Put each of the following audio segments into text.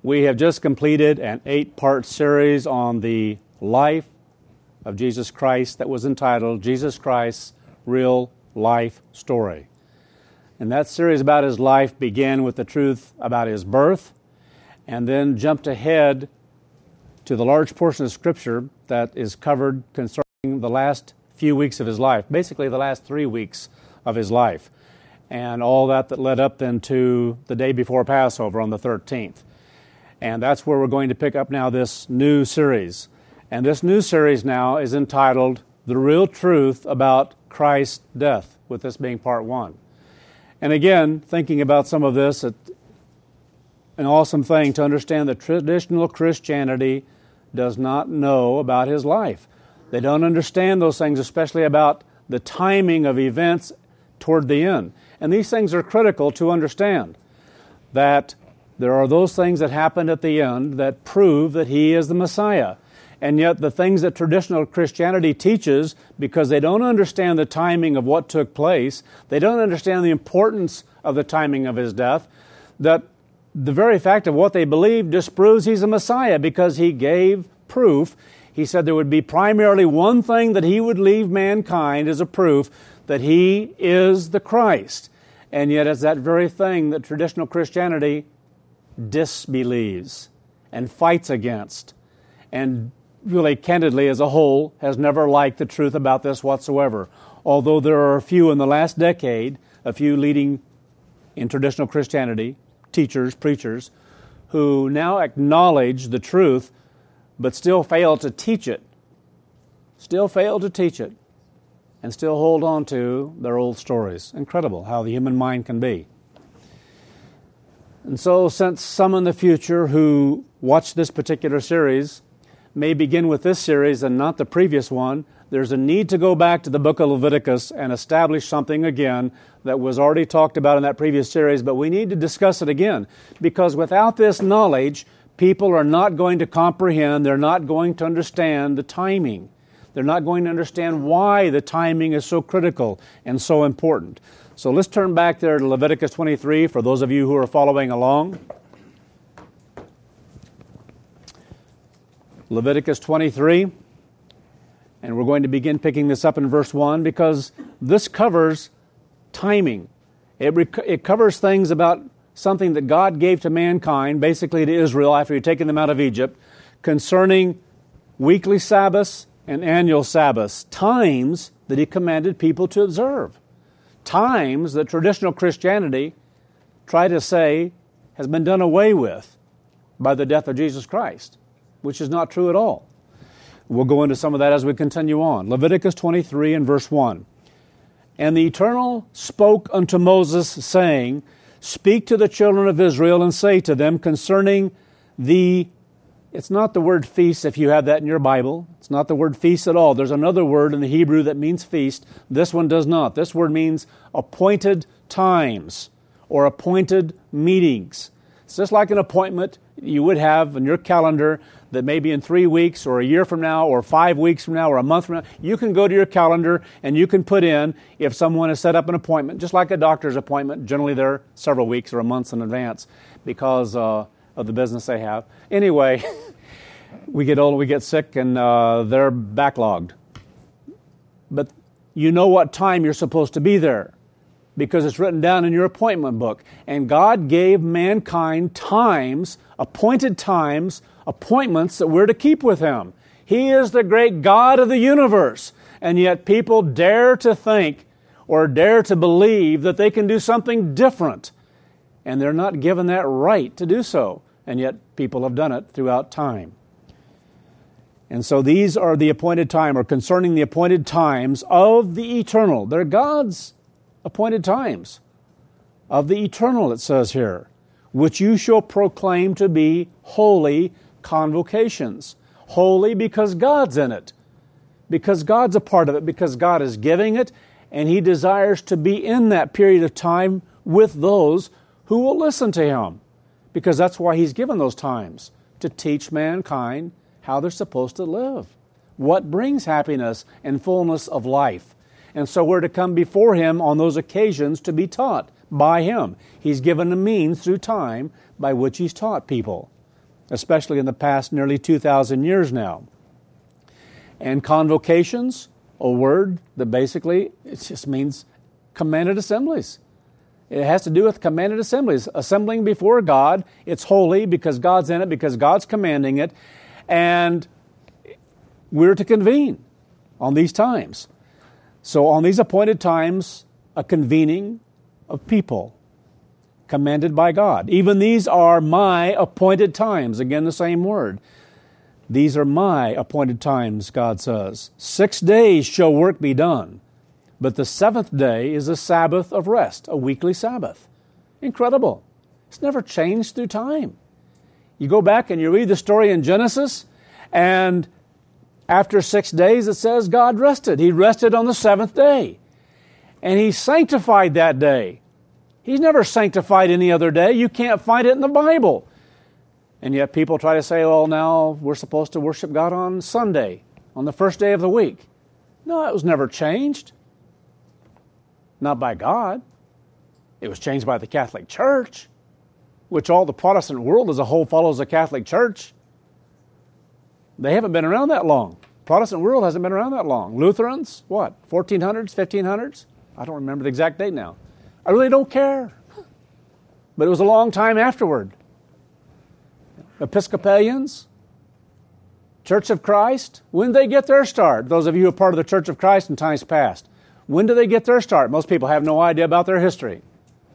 We have just completed an 8-part series on the life of Jesus Christ that was entitled Jesus Christ's Real Life Story. And that series about his life began with the truth about his birth and then jumped ahead to the large portion of Scripture that is covered concerning the last few weeks of his life, basically the last 3 weeks of his life, and all that led up then to the day before Passover on the 13th. And that's where we're going to pick up now this new series. And this new series now is entitled The Real Truth About Christ's Death, with this being part 1. And again, thinking about some of this, an awesome thing to understand that traditional Christianity does not know about his life. They don't understand those things, especially about the timing of events toward the end. And these things are critical to understand, that there are those things that happen at the end that prove that he is the Messiah. And yet the things that traditional Christianity teaches, because they don't understand the timing of what took place, they don't understand the importance of the timing of his death, that the very fact of what they believe disproves he's a Messiah, because he gave proof. He said there would be primarily one thing that he would leave mankind as a proof that he is the Christ. And yet it's that very thing that traditional Christianity disbelieves and fights against, and really candidly as a whole has never liked the truth about this whatsoever. Although there are a few in the last decade, a few leading in traditional Christianity, teachers, preachers, who now acknowledge the truth but still fail to teach it, and still hold on to their old stories. Incredible how the human mind can be. And so, since some in the future who watch this particular series may begin with this series and not the previous one, there's a need to go back to the book of Leviticus and establish something again that was already talked about in that previous series, but we need to discuss it again, because without this knowledge, people are not going to comprehend, they're not going to understand the timing. They're not going to understand why the timing is so critical and so important. So let's turn back there to Leviticus 23 for those of you who are following along. Leviticus 23, and we're going to begin picking this up in verse 1 because this covers timing. It covers things about something that God gave to mankind, basically to Israel after He'd taken them out of Egypt, concerning weekly Sabbaths and annual Sabbaths, times that He commanded people to observe. Times that traditional Christianity try to say has been done away with by the death of Jesus Christ, which is not true at all. We'll go into some of that as we continue on. Leviticus 23 and verse 1. And the Eternal spoke unto Moses, saying, Speak to the children of Israel and say to them concerning it's not the word feast if you have that in your Bible. It's not the word feast at all. There's another word in the Hebrew that means feast. This one does not. This word means appointed times or appointed meetings. It's just like an appointment you would have in your calendar that maybe in 3 weeks or a year from now or 5 weeks from now or a month from now, you can go to your calendar and you can put in if someone has set up an appointment, just like a doctor's appointment. Generally, they're several weeks or a month in advance because of the business they have. Anyway, we get old, we get sick, and they're backlogged. But you know what time you're supposed to be there because it's written down in your appointment book. And God gave mankind times, appointed times, appointments that we're to keep with Him. He is the great God of the universe. And yet people dare to think or dare to believe that they can do something different. And they're not given that right to do so. And yet people have done it throughout time. And so these are the appointed time, or concerning the appointed times of the eternal. They're God's appointed times of the eternal, it says here, which you shall proclaim to be holy convocations. Holy because God's in it, because God's a part of it, because God is giving it, and He desires to be in that period of time with those who will listen to Him, because that's why He's given those times, to teach mankind how they're supposed to live, what brings happiness and fullness of life. And so we're to come before Him on those occasions to be taught by Him. He's given a means through time by which He's taught people. especially in the past nearly 2,000 years now. And convocations, a word that basically it just means commanded assemblies. It has to do with commanded assemblies, assembling before God. It's holy because God's in it, because God's commanding it, and we're to convene on these times. So on these appointed times, a convening of people commanded by God. Even these are my appointed times. Again, the same word. These are my appointed times, God says. 6 days shall work be done, but the seventh day is a Sabbath of rest, a weekly Sabbath. Incredible. It's never changed through time. You go back and you read the story in Genesis, and after 6 days it says God rested. He rested on the seventh day, and He sanctified that day. He's never sanctified any other day. You can't find it in the Bible. And yet people try to say, well, now we're supposed to worship God on Sunday, on the first day of the week. No, it was never changed. Not by God. It was changed by the Catholic Church, which all the Protestant world as a whole follows the Catholic Church. They haven't been around that long. Protestant world hasn't been around that long. Lutherans, what, 1400s, 1500s? I don't remember the exact date now. I really don't care. But it was a long time afterward. Episcopalians, Church of Christ, when did they get their start? Those of you who are part of the Church of Christ in times past, when do they get their start? Most people have no idea about their history.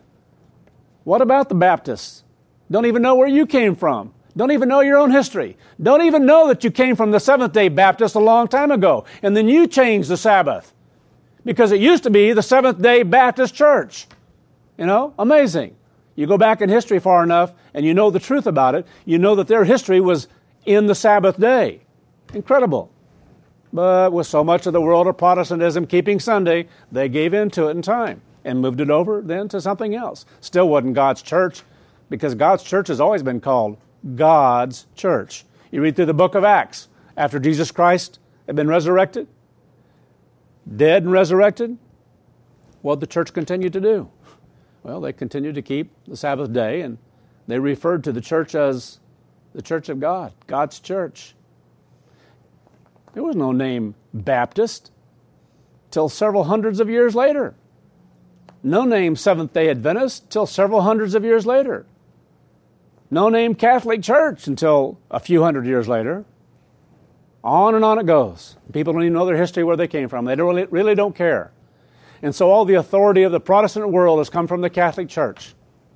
What about the Baptists? Don't even know where you came from. Don't even know your own history. Don't even know that you came from the Seventh-day Baptist a long time ago, and then you changed the Sabbath because it used to be the Seventh-day Baptist Church. You know, amazing. You go back in history far enough and you know the truth about it, you know that their history was in the Sabbath day. Incredible. But with so much of the world of Protestantism keeping Sunday, they gave in to it in time and moved it over then to something else. Still wasn't God's church, because God's church has always been called God's church. You read through the book of Acts, after Jesus Christ had been resurrected, dead and resurrected, what did the church continue to do? Well, they continued to keep the Sabbath day, and they referred to the church as the church of God, God's church. There was no name Baptist till several hundreds of years later. No name Seventh-day Adventist till several hundreds of years later. No name Catholic Church until a few hundred years later. On and on it goes. People don't even know their history, where they came from. They really don't care. And so all the authority of the Protestant world has come from the Catholic Church.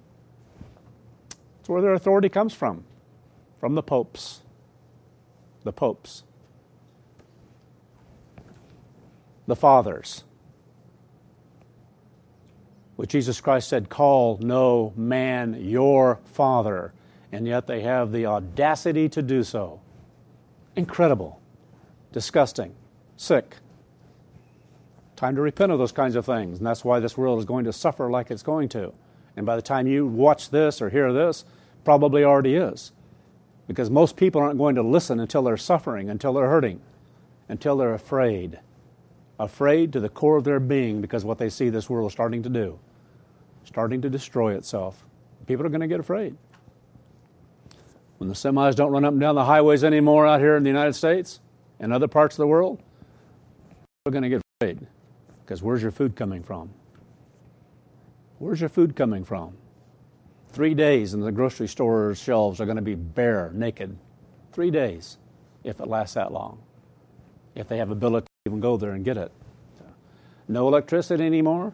That's where their authority comes from the popes. The popes. The fathers. Which Jesus Christ said, call no man your father. And yet they have the audacity to do so. Incredible. Disgusting. Sick. Time to repent of those kinds of things. And that's why this world is going to suffer like it's going to. And by the time you watch this or hear this, probably already is. Because most people aren't going to listen until they're suffering, until they're hurting, until they're afraid. Afraid to the core of their being because of what they see this world is starting to do. Starting to destroy itself. People are going to get afraid. When the semis don't run up and down the highways anymore out here in the United States and other parts of the world, people are going to get afraid. Because where's your food coming from? Where's your food coming from? 3 days and the grocery store shelves are going to be bare, naked. 3 days, if it lasts that long. If they have ability to even go there and get it. No electricity anymore.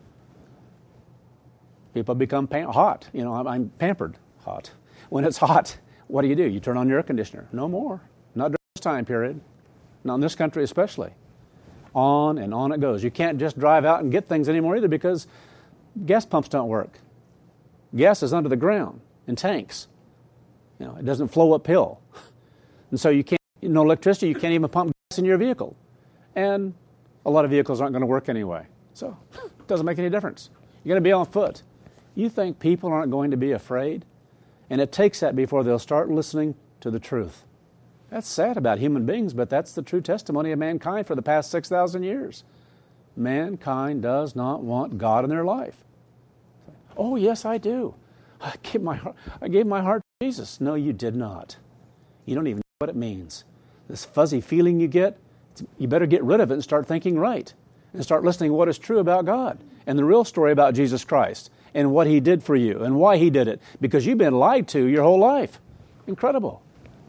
People become hot. You know, I'm pampered hot. When it's hot, what do? You turn on your air conditioner. No more. Not during this time period. Not in this country especially. On and on it goes. You can't just drive out and get things anymore either because gas pumps don't work. Gas is under the ground in tanks. You know, it doesn't flow uphill. And so you can't, no electricity, you can't even pump gas in your vehicle. And a lot of vehicles aren't going to work anyway. So it doesn't make any difference. You're going to be on foot. You think people aren't going to be afraid? And it takes that before they'll start listening to the truth. That's sad about human beings, but that's the true testimony of mankind for the past 6,000 years. Mankind does not want God in their life. Oh, yes, I do. I gave my heart to Jesus. No, you did not. You don't even know what it means. This fuzzy feeling you get, you better get rid of it and start thinking right. And start listening to what is true about God and the real story about Jesus Christ and what He did for you and why He did it. Because you've been lied to your whole life. Incredible.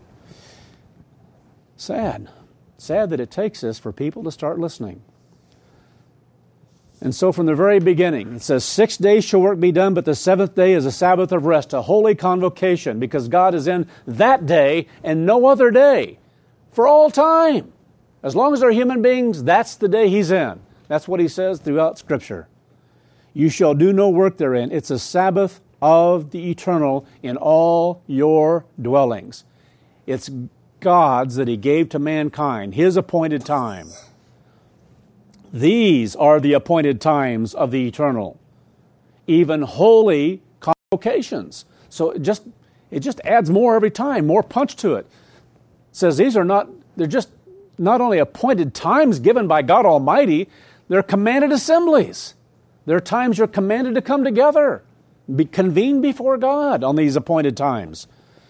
Sad. Sad that it takes this for people to start listening. And so from the very beginning, it says, 6 days shall work be done, but the seventh day is a Sabbath of rest, a holy convocation, because God is in that day and no other day for all time. As long as they're human beings, that's the day He's in. That's what He says throughout Scripture. You shall do no work therein. It's a Sabbath of the eternal in all your dwellings. It's God's that He gave to mankind, His appointed time. These are the appointed times of the eternal, even holy convocations. So it just adds more every time, more punch to it. It says they're just not only appointed times given by God Almighty, they're commanded assemblies. There are times you're commanded to come together, be convened before God on these appointed times.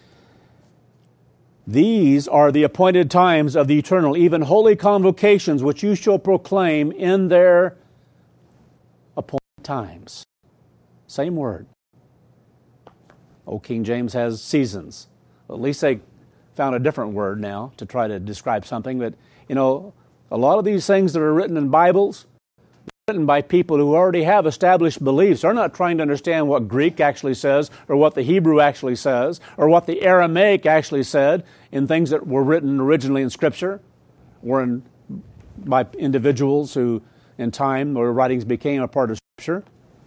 These are the appointed times of the eternal, even holy convocations, which you shall proclaim in their appointed times. Same word. Old King James has seasons. At least they found a different word now to try to describe something. But, a lot of these things that are written in Bibles, written by people who already have established beliefs. They're not trying to understand what Greek actually says or what the Hebrew actually says or what the Aramaic actually said in things that were written originally in Scripture or by individuals who in time or writings became a part of Scripture.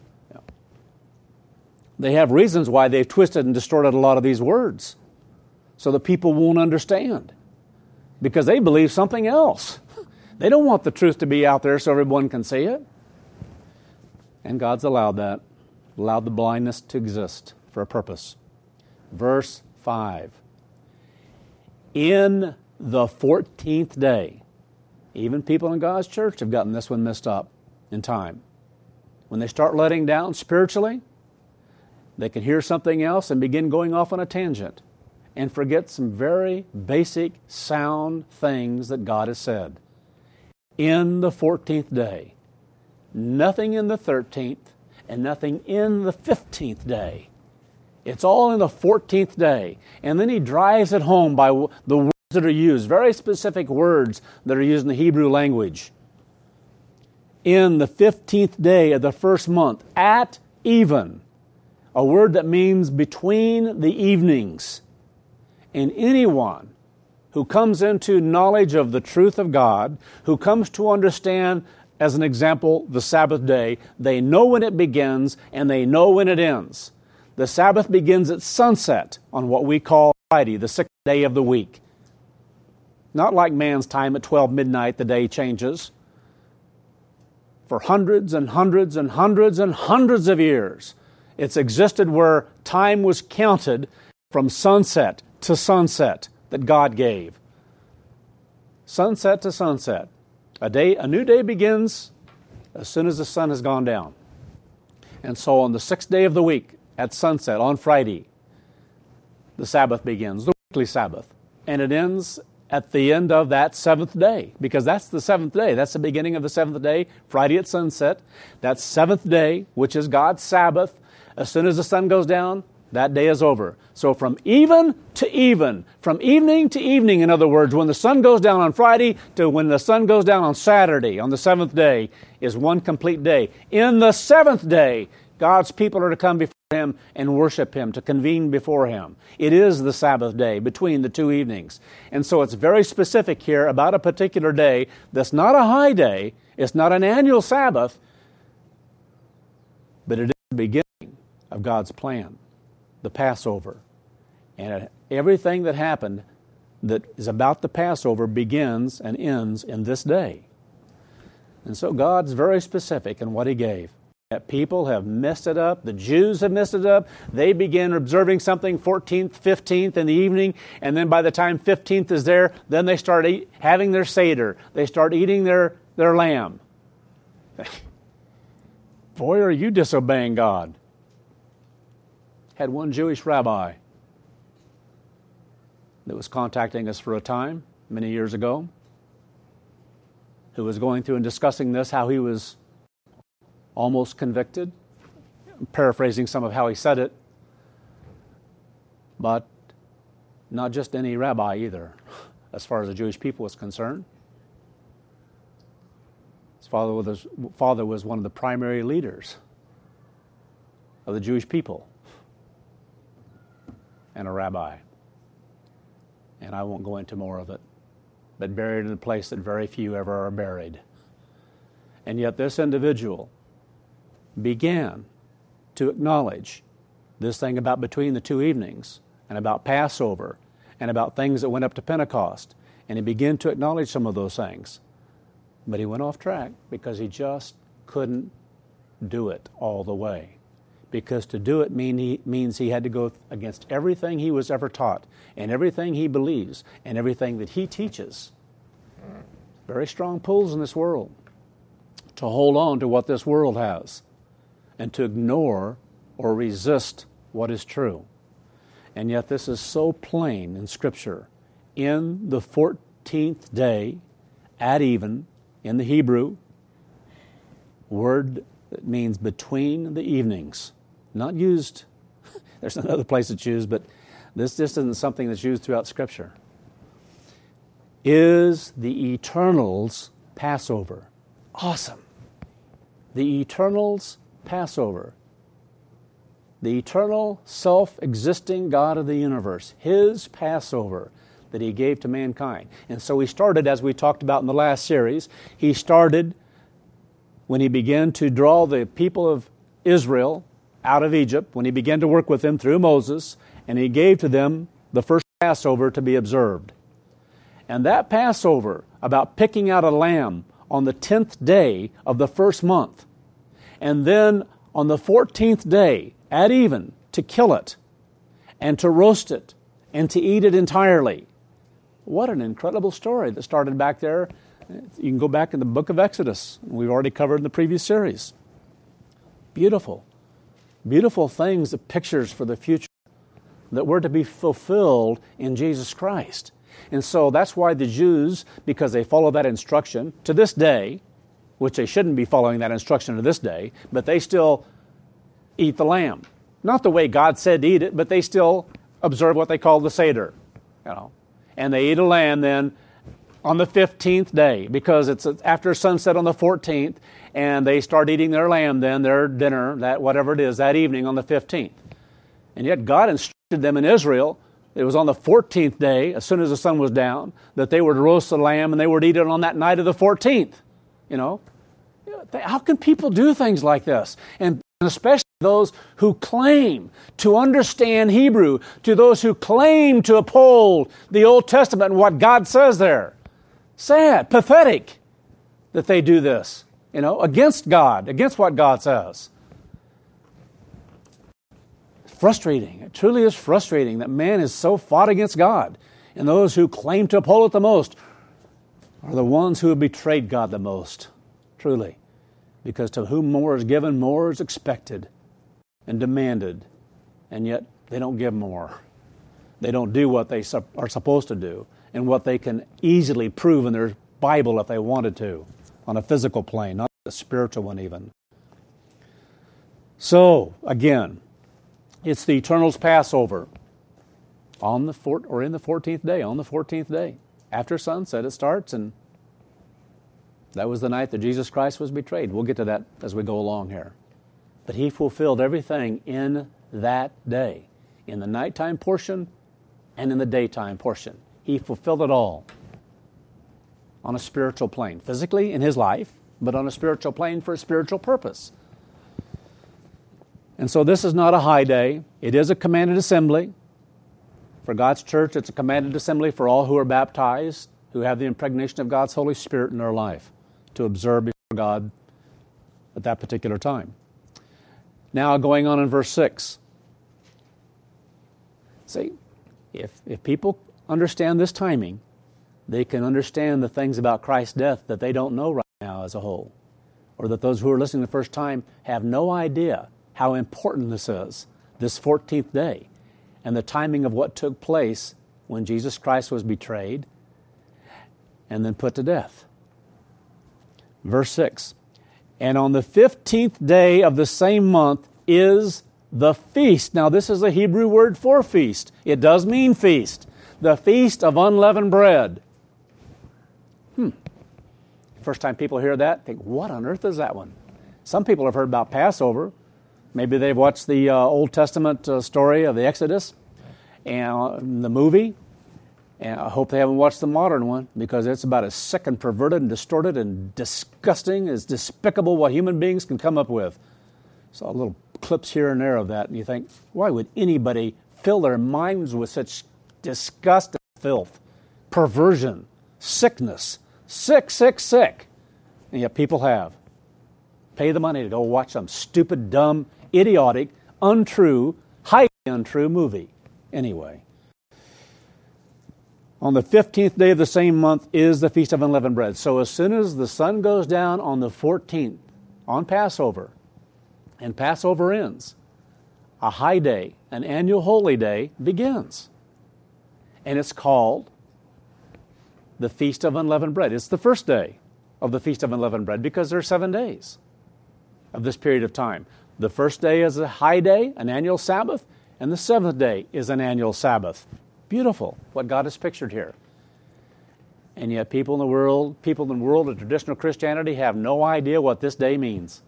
They have reasons why they've twisted and distorted a lot of these words so that people won't understand because they believe something else. They don't want the truth to be out there so everyone can see it. And God's allowed that, allowed the blindness to exist for a purpose. Verse 5. In the 14th day, even people in God's church have gotten this one messed up in time. When they start letting down spiritually, they can hear something else and begin going off on a tangent and forget some very basic, sound things that God has said. In the 14th day. Nothing in the 13th and nothing in the 15th day. It's all in the 14th day. And then He drives it home by the words that are used, very specific words that are used in the Hebrew language. In the 15th day of the first month, at even, a word that means between the evenings. And anyone who comes into knowledge of the truth of God, who comes to understand, as an example, the Sabbath day, they know when it begins and they know when it ends. The Sabbath begins at sunset on what we call Friday, the 6th day of the week. Not like man's time at 12 midnight, the day changes. For hundreds and hundreds and hundreds and hundreds of years, it's existed where time was counted from sunset to sunset that God gave. Sunset to sunset. A new day begins as soon as the sun has gone down. And so on the 6th day of the week, at sunset, on Friday, the Sabbath begins, the weekly Sabbath. And it ends at the end of that 7th day, because that's the 7th day. That's the beginning of the 7th day, Friday at sunset. That 7th day, which is God's Sabbath, as soon as the sun goes down, that day is over. So from even to even, from evening to evening, in other words, when the sun goes down on Friday to when the sun goes down on Saturday, on the 7th day, is one complete day. In the 7th day, God's people are to come before Him and worship Him, to convene before Him. It is the Sabbath day between the two evenings. And so it's very specific here about a particular day that's not a high day, it's not an annual Sabbath, but it is the beginning of God's plan. The Passover. And everything that happened that is about the Passover begins and ends in this day. And so God's very specific in what He gave. That people have messed it up. The Jews have messed it up. They begin observing something 14th, 15th in the evening, and then by the time 15th is there, then they start having their Seder. They start eating their lamb. Boy, are you disobeying God. had one Jewish rabbi that was contacting us for a time, many years ago, who was going through and discussing this, how he was almost convicted. I'm paraphrasing some of how he said it. But not just any rabbi either, as far as the Jewish people was concerned. His father was one of the primary leaders of the Jewish people and a rabbi. And I won't go into more of it, but buried in a place that very few ever are buried. And yet this individual began to acknowledge this thing about between the two evenings and about Passover and about things that went up to Pentecost. And he began to acknowledge some of those things. But he went off track because he just couldn't do it all the way. Because to do it means he had to go against everything he was ever taught and everything he believes and everything that he teaches. Very strong pulls in this world to hold on to what this world has and to ignore or resist what is true. And yet this is so plain in Scripture. In the 14th day, at even, in the Hebrew, word that means between the evenings. Not used, there's another place it's used, but this just isn't something that's used throughout Scripture. Is the Eternal's Passover. Awesome. The Eternal's Passover. The eternal, self-existing God of the universe. His Passover that He gave to mankind. And so He started, as we talked about in the last series, He started when He began to draw the people of Israel out of Egypt, when He began to work with them through Moses, and He gave to them the first Passover to be observed. And that Passover, about picking out a lamb on the 10th day of the first month, and then on the 14th day, at even, to kill it, and to roast it, and to eat it entirely. What an incredible story that started back there. You can go back in the book of Exodus. We've already covered in the previous series. Beautiful. Beautiful things, the pictures for the future that were to be fulfilled in Jesus Christ. And so that's why the Jews, because they follow that instruction to this day, which they shouldn't be following that instruction to this day, but they still eat the lamb. Not the way God said to eat it, but they still observe what they call the Seder. And they eat a lamb then on the 15th day, because it's after sunset on the 14th, and they start eating their lamb then, their dinner, that whatever it is, that evening on the 15th. And yet God instructed them in Israel, it was on the 14th day, as soon as the sun was down, that they were to roast the lamb and they were to eat it on that night of the 14th. How can people do things like this? And especially those who claim to understand Hebrew, to those who claim to uphold the Old Testament and what God says there. Sad, pathetic that they do this, against God, against what God says. Frustrating. It truly is frustrating that man is so fought against God. And those who claim to uphold it the most are the ones who have betrayed God the most, truly. Because to whom more is given, more is expected and demanded. And yet they don't give more. They don't do what they are supposed to do and what they can easily prove in their Bible if they wanted to, on a physical plane, not a spiritual one even. So, again, it's the Eternal's Passover in the 14th day, on the 14th day. After sunset it starts, and that was the night that Jesus Christ was betrayed. We'll get to that as we go along here. But He fulfilled everything in that day, in the nighttime portion and in the daytime portion. He fulfilled it all on a spiritual plane, physically in His life, but on a spiritual plane for a spiritual purpose. And so this is not a high day. It is a commanded assembly. For God's church, it's a commanded assembly for all who are baptized, who have the impregnation of God's Holy Spirit in their life, to observe before God at that particular time. Now, going on in verse 6. See, if people understand this timing, they can understand the things about Christ's death that they don't know right now as a whole, or that those who are listening the first time have no idea how important this is, this 14th day, and the timing of what took place when Jesus Christ was betrayed and then put to death. Verse 6, and on the 15th day of the same month is the feast. Now this is a Hebrew word for feast. It does mean feast. The feast of unleavened bread. First time people hear that, think, what on earth is that one? Some people have heard about Passover. Maybe they've watched the Old Testament story of the Exodus and the movie. And I hope they haven't watched the modern one, because it's about as sick and perverted and distorted and disgusting, as despicable what human beings can come up with. Saw little clips here and there of that, and you think, why would anybody fill their minds with such disgust and filth, perversion, sickness, sick. And yet people have. Pay the money to go watch some stupid, dumb, idiotic, untrue, highly untrue movie. Anyway. On the 15th day of the same month is the Feast of Unleavened Bread. So as soon as the sun goes down on the 14th, on Passover, and Passover ends, a high day, an annual holy day, begins. And it's called the Feast of Unleavened Bread. It's the first day of the Feast of Unleavened Bread, because there are 7 days of this period of time. The first day is a high day, an annual Sabbath, and the 7th day is an annual Sabbath. Beautiful, what God has pictured here. And yet people in the world of traditional Christianity have no idea what this day means.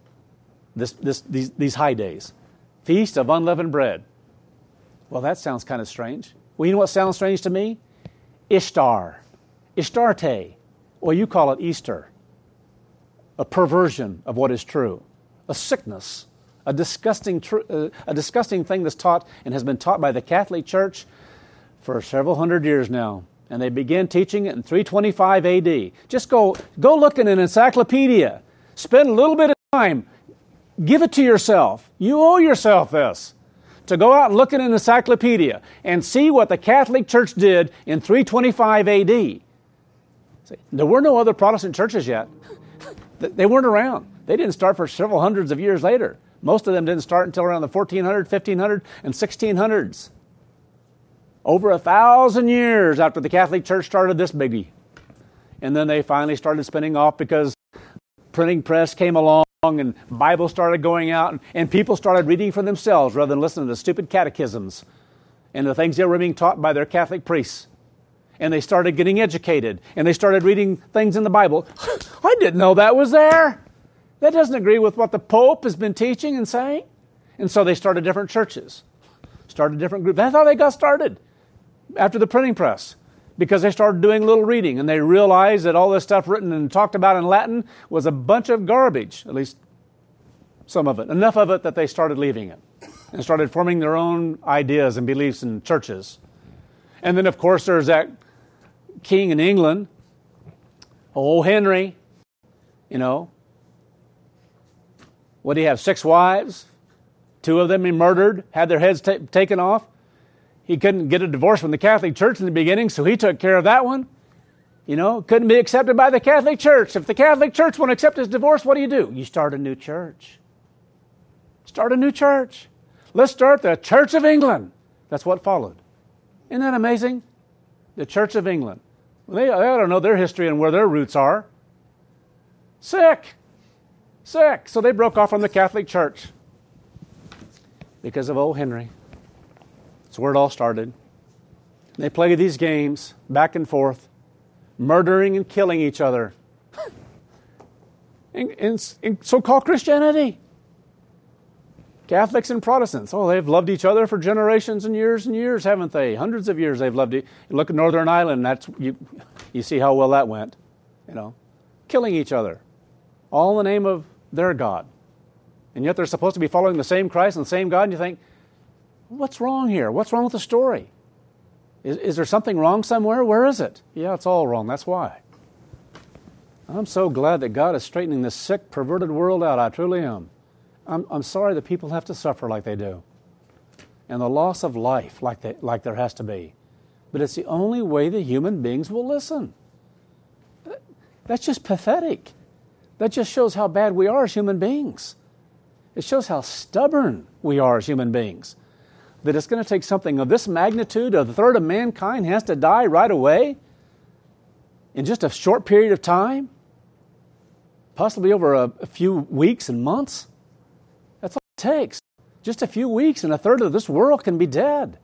These high days. Feast of Unleavened Bread. Well, that sounds kind of strange. Well, you know what sounds strange to me? Ishtar. Ishtarte. Well, you call it Easter. A perversion of what is true. A sickness. A disgusting thing that's taught and has been taught by the Catholic Church for several hundred years now. And they began teaching it in 325 AD. Just go look in an encyclopedia. Spend a little bit of time. Give it to yourself. You owe yourself this. To go out and look in an encyclopedia and see what the Catholic Church did in 325 AD. See, there were no other Protestant churches yet. They weren't around. They didn't start for several hundreds of years later. Most of them didn't start until around the 1400, 1500, and 1600s. Over 1,000 years after the Catholic Church started this biggie. And then they finally started spinning off because printing press came along and Bibles started going out and people started reading for themselves rather than listening to stupid catechisms and the things they were being taught by their Catholic priests. And they started getting educated and they started reading things in the Bible. I didn't know that was there. That doesn't agree with what the Pope has been teaching and saying. And so they started different churches, started different groups. That's how they got started after the printing press, because they started doing a little reading and they realized that all this stuff written and talked about in Latin was a bunch of garbage, at least some of it, enough of it that they started leaving it and started forming their own ideas and beliefs in churches. And then, of course, there's that king in England, old Henry, what do you have, 6 wives? 2 of them he murdered, had their heads taken off. He couldn't get a divorce from the Catholic Church in the beginning, so he took care of that one. Couldn't be accepted by the Catholic Church. If the Catholic Church won't accept his divorce, what do? You start a new church. Start a new church. Let's start the Church of England. That's what followed. Isn't that amazing? The Church of England. Well, they don't know their history and where their roots are. Sick. So they broke off from the Catholic Church because of old Henry. That's where it all started. They play these games back and forth, murdering and killing each other in so-called Christianity. Catholics and Protestants, they've loved each other for generations and years, haven't they? Hundreds of years they've loved each other. Look at Northern Ireland, you see how well that went. Killing each other, all in the name of their God. And yet they're supposed to be following the same Christ and the same God, and you think, what's wrong here? What's wrong with the story? Is there something wrong somewhere? Where is it? Yeah, it's all wrong. That's why. I'm so glad that God is straightening this sick, perverted world out. I truly am. I'm sorry that people have to suffer like they do. And the loss of life like there has to be. But it's the only way the human beings will listen. That's just pathetic. That just shows how bad we are as human beings. It shows how stubborn we are as human beings. that it's going to take something of this magnitude, a third of mankind has to die right away in just a short period of time, possibly over a few weeks and months? That's all it takes. Just a few weeks and a third of this world can be dead.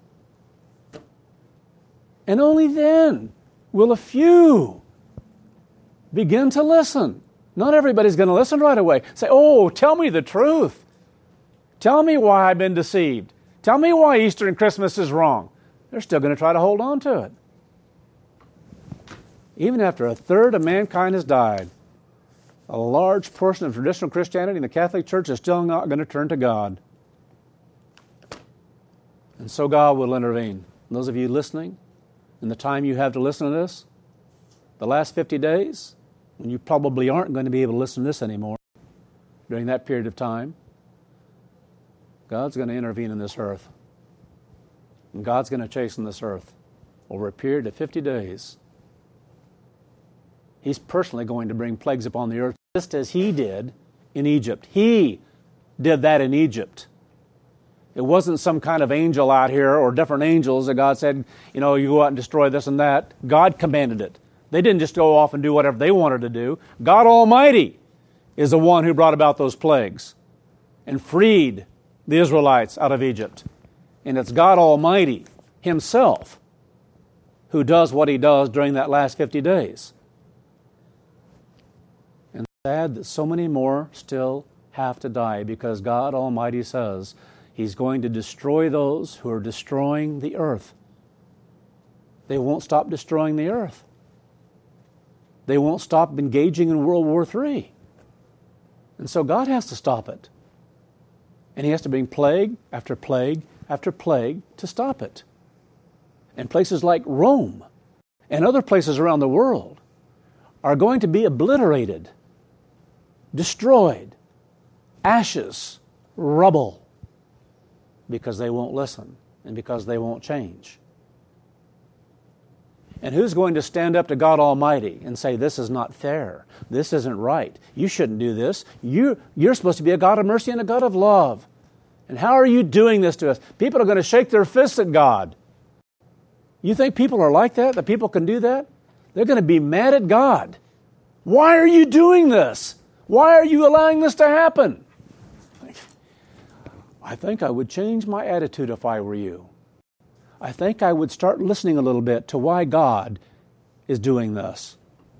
And only then will a few begin to listen. Not everybody's going to listen right away. Say, oh, tell me the truth. Tell me why I've been deceived. Tell me why Easter and Christmas is wrong. They're still going to try to hold on to it. Even after a third of mankind has died, a large portion of traditional Christianity in the Catholic Church is still not going to turn to God. And so God will intervene. And those of you listening, in the time you have to listen to this, the last 50 days, when you probably aren't going to be able to listen to this anymore, during that period of time, God's going to intervene in this earth. And God's going to chasten this earth over a period of 50 days. He's personally going to bring plagues upon the earth, just as He did in Egypt. He did that in Egypt. It wasn't some kind of angel out here or different angels that God said, you go out and destroy this and that. God commanded it. They didn't just go off and do whatever they wanted to do. God Almighty is the one who brought about those plagues and freed the Israelites out of Egypt. And it's God Almighty Himself who does what He does during that last 50 days. And it's sad that so many more still have to die because God Almighty says He's going to destroy those who are destroying the earth. They won't stop destroying the earth. They won't stop engaging in World War III. And so God has to stop it. And He has to bring plague after plague after plague to stop it. And places like Rome and other places around the world are going to be obliterated, destroyed, ashes, rubble, because they won't listen and because they won't change. And who's going to stand up to God Almighty and say, this is not fair, this isn't right, you shouldn't do this, you're supposed to be a God of mercy and a God of love. And how are you doing this to us? People are going to shake their fists at God. You think people are like that people can do that? They're going to be mad at God. Why are you doing this? Why are you allowing this to happen? I think I would change my attitude if I were you. I think I would start listening a little bit to why God is doing this.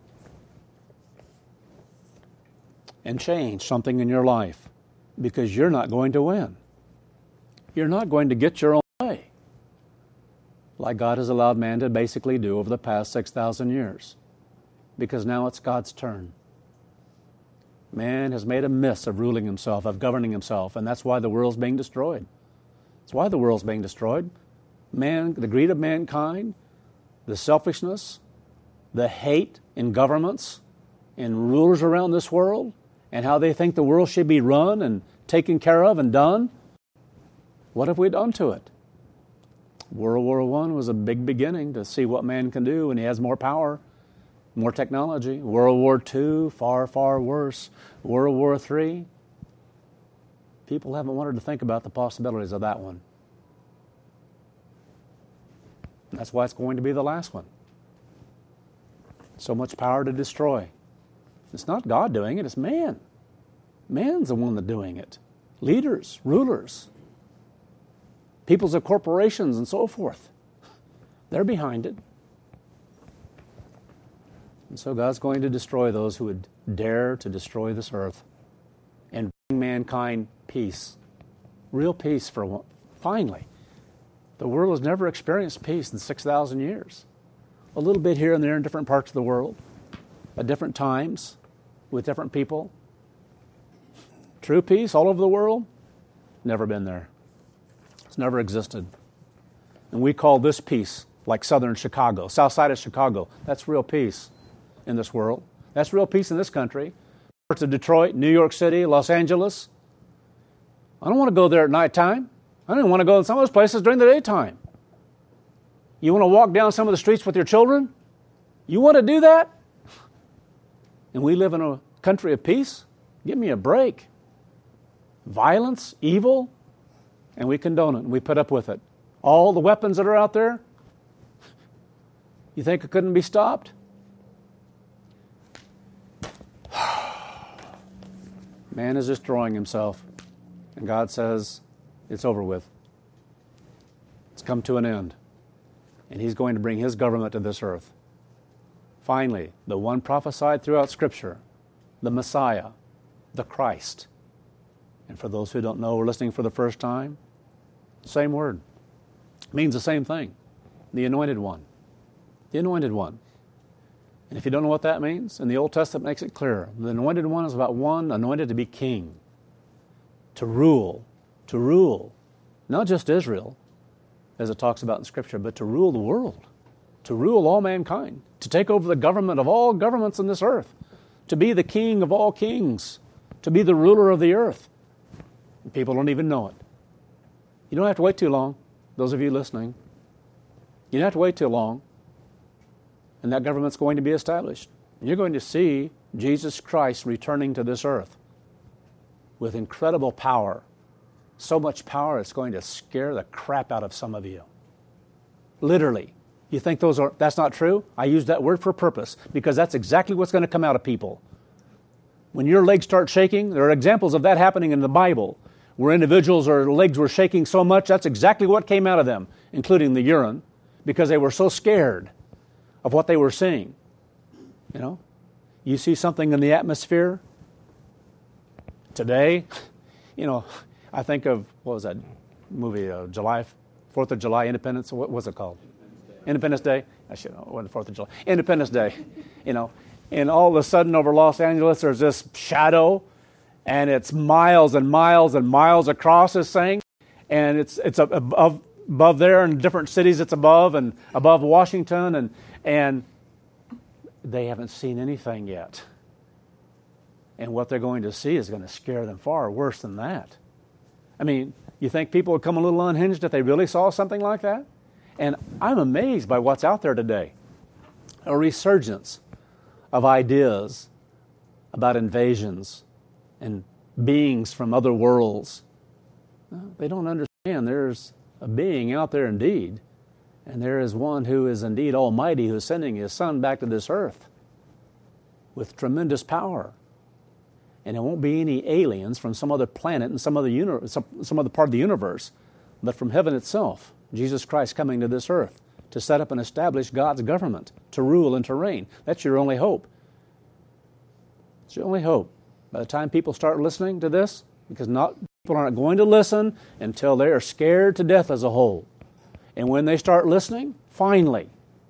And change something in your life, because you're not going to win. You're not going to get your own way, like God has allowed man to basically do over the past 6,000 years, because now it's God's turn. Man has made a mess of ruling himself, of governing himself, and that's why the world's being destroyed. That's why the world's being destroyed. Man, the greed of mankind, the selfishness, the hate in governments and rulers around this world, and how they think the world should be run and taken care of and done. What have we done to it? World War I was a big beginning to see what man can do when he has more power, more technology. World War II, far, far worse. World War III, people haven't wanted to think about the possibilities of that one. That's why it's going to be the last one. So much power to destroy. It's not God doing it, it's man. Man's the one that's doing it. Leaders, rulers, peoples of corporations and so forth. They're behind it. And so God's going to destroy those who would dare to destroy this earth and bring mankind peace. Real peace for one. Finally. The world has never experienced peace in 6,000 years. A little bit here and there in different parts of the world, at different times, with different people. True peace all over the world? Never been there. It's never existed. And we call this peace like southern Chicago, south side of Chicago. That's real peace in this world. That's real peace in this country. Parts of Detroit, New York City, Los Angeles. I don't want to go there at nighttime. I don't even want to go in some of those places during the daytime. You want to walk down some of the streets with your children? You want to do that? And we live in a country of peace? Give me a break. Violence, evil, and we condone it, and we put up with it. All the weapons that are out there, you think it couldn't be stopped? Man is destroying himself, and God says it's over with. It's come to an end, and He's going to bring His government to this earth. Finally, the one prophesied throughout Scripture, the Messiah, the Christ. And for those who don't know or listening for the first time, same word. It means the same thing. The Anointed One. The Anointed One. And if you don't know what that means, in the Old Testament makes it clear. The Anointed One is about one anointed to be king, to rule, not just Israel, as it talks about in Scripture, but to rule the world, to rule all mankind, to take over the government of all governments in this earth, to be the king of all kings, to be the ruler of the earth. And people don't even know it. You don't have to wait too long, those of you listening. You don't have to wait too long, and that government's going to be established. And you're going to see Jesus Christ returning to this earth with incredible power. So much power, it's going to scare the crap out of some of you. Literally. You think that's not true? I use that word for purpose, because that's exactly what's going to come out of people. When your legs start shaking, there are examples of that happening in the Bible, where individuals' or legs were shaking so much, that's exactly what came out of them, including the urine, because they were so scared of what they were seeing. You know, you see something in the atmosphere today, you know, I think of, what was that movie, 4th of July, Independence, what was it called? Independence Day? I should know, it wasn't 4th of July. Independence Day, you know, and all of a sudden over Los Angeles there's this shadow, and it's miles and miles and miles across this thing, and it's above there, in different cities it's above, and above Washington, and they haven't seen anything yet. And what they're going to see is going to scare them far worse than that. I mean, you think people would come a little unhinged if they really saw something like that? And I'm amazed by what's out there today. A resurgence of ideas about invasions and beings from other worlds. They don't understand there's a being out there indeed. And there is one who is indeed almighty, who is sending His Son back to this earth with tremendous power. And it won't be any aliens from some other planet and some other part of the universe, but from heaven itself, Jesus Christ coming to this earth to set up and establish God's government, to rule and to reign. That's your only hope. It's your only hope. By the time people start listening to this, because people aren't going to listen until they are scared to death as a whole. And when they start listening, finally,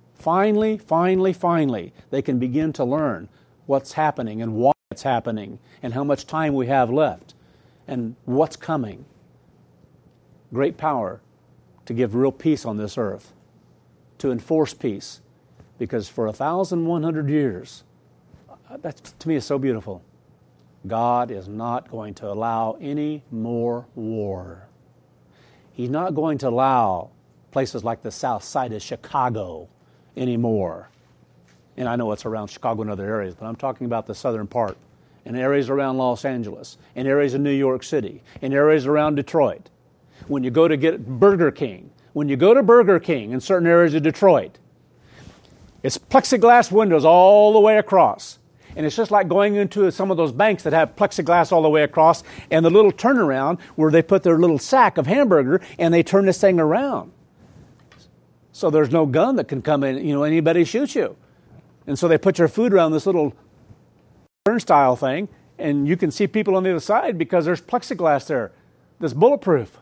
they can begin to learn what's happening and why it's happening and how much time we have left and what's coming. Great power to give real peace on this earth, to enforce peace, because for 1,100 years, that to me is so beautiful. God is not going to allow any more war. He's not going to allow places like the south side of Chicago anymore. And I know it's around Chicago and other areas, but I'm talking about the southern part, and areas around Los Angeles, and areas in New York City, and areas around Detroit. When you go to get Burger King, in certain areas of Detroit, it's plexiglass windows all the way across. And it's just like going into some of those banks that have plexiglass all the way across, and the little turnaround where they put their little sack of hamburger and they turn this thing around. So there's no gun that can come in, anybody shoot you. And so they put your food around this little turnstile thing, and you can see people on the other side because there's plexiglass there that's bulletproof.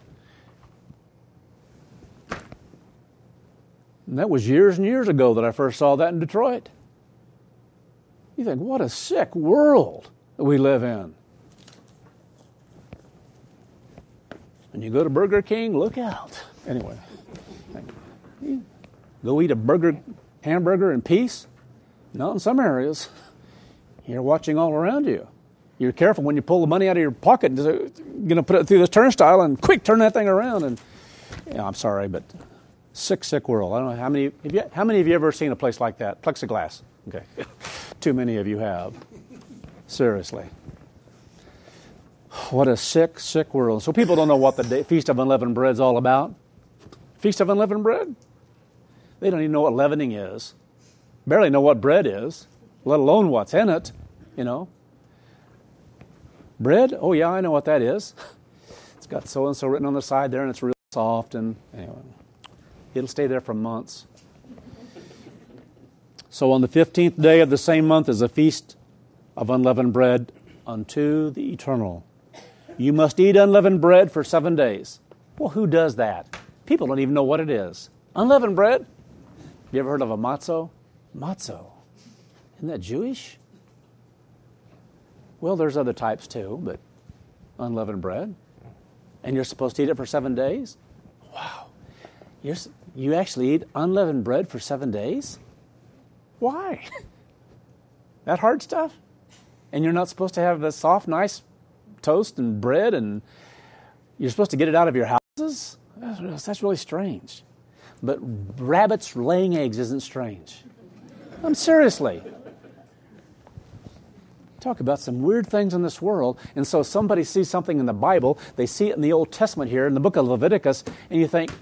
And that was years and years ago that I first saw that in Detroit. You think, what a sick world that we live in. When you go to Burger King, look out. Anyway, go eat a hamburger in peace? Not in some areas. You're watching all around you. You're careful when you pull the money out of your pocket, you're going to put it through this turnstile and quick turn that thing around. And I'm sorry, but sick world. I don't know how many of you ever seen a place like that? Plexiglass. Okay. Too many of you have. Seriously. What a sick, sick world. So people don't know what the Feast of Unleavened Bread is all about. Feast of Unleavened Bread? They don't even know what leavening is. Barely know what bread is, let alone what's in it, you know. Bread? Oh, yeah, I know what that is. It's got so-and-so written on the side there, and it's real soft, and anyway, it'll stay there for months. So on the 15th day of the same month is a feast of unleavened bread unto the eternal. You must eat unleavened bread for 7 days. Well, who does that? People don't even know what it is. Unleavened bread? You ever heard of a matzo? Matzo. Isn't that Jewish? Well, there's other types too, but unleavened bread. And you're supposed to eat it for 7 days? Wow. You actually eat unleavened bread for 7 days? Why? That hard stuff? And you're not supposed to have the soft, nice toast and bread, and you're supposed to get it out of your houses? That's really strange. But rabbits laying eggs isn't strange. Seriously. Talk about some weird things in this world. And so somebody sees something in the Bible, they see it in the Old Testament here, in the book of Leviticus, and you think,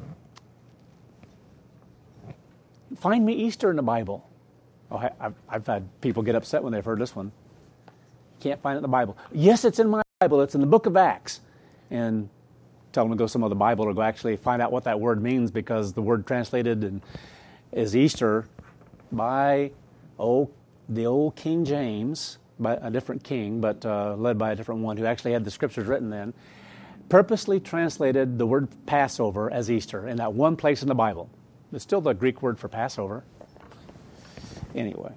find me Easter in the Bible. Oh, I've had people get upset when they've heard this one. Can't find it in the Bible. Yes, it's in my Bible. It's in the book of Acts. And tell them to go some other Bible or go actually find out what that word means, because the word translated is Easter by the old King James, by a different king, but led by a different one who actually had the scriptures written then, purposely translated the word Passover as Easter in that one place in the Bible. It's still the Greek word for Passover. Anyway.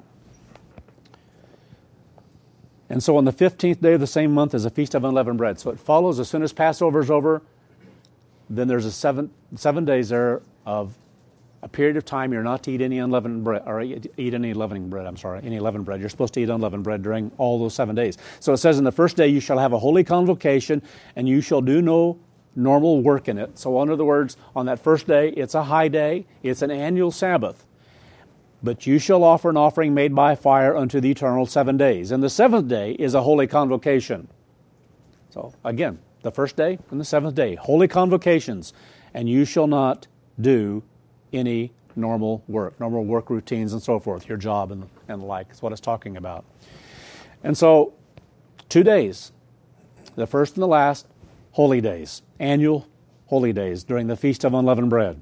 And so on the 15th day of the same month is a Feast of Unleavened Bread. So it follows as soon as Passover is over, then there's a seven days there of a period of time you're not to eat any unleavened bread, or eat any leavening bread, any leavened bread. You're supposed to eat unleavened bread during all those 7 days. So it says in the first day you shall have a holy convocation, and you shall do no normal work in it. So in other words, on that first day, it's a high day, it's an annual Sabbath. But you shall offer an offering made by fire unto the eternal 7 days. And the seventh day is a holy convocation. So again, the first day and the seventh day, holy convocations. And you shall not do any normal work routines and so forth, your job and the like. Is what it's talking about. And so 2 days, the first and the last, holy days, annual holy days during the Feast of Unleavened Bread.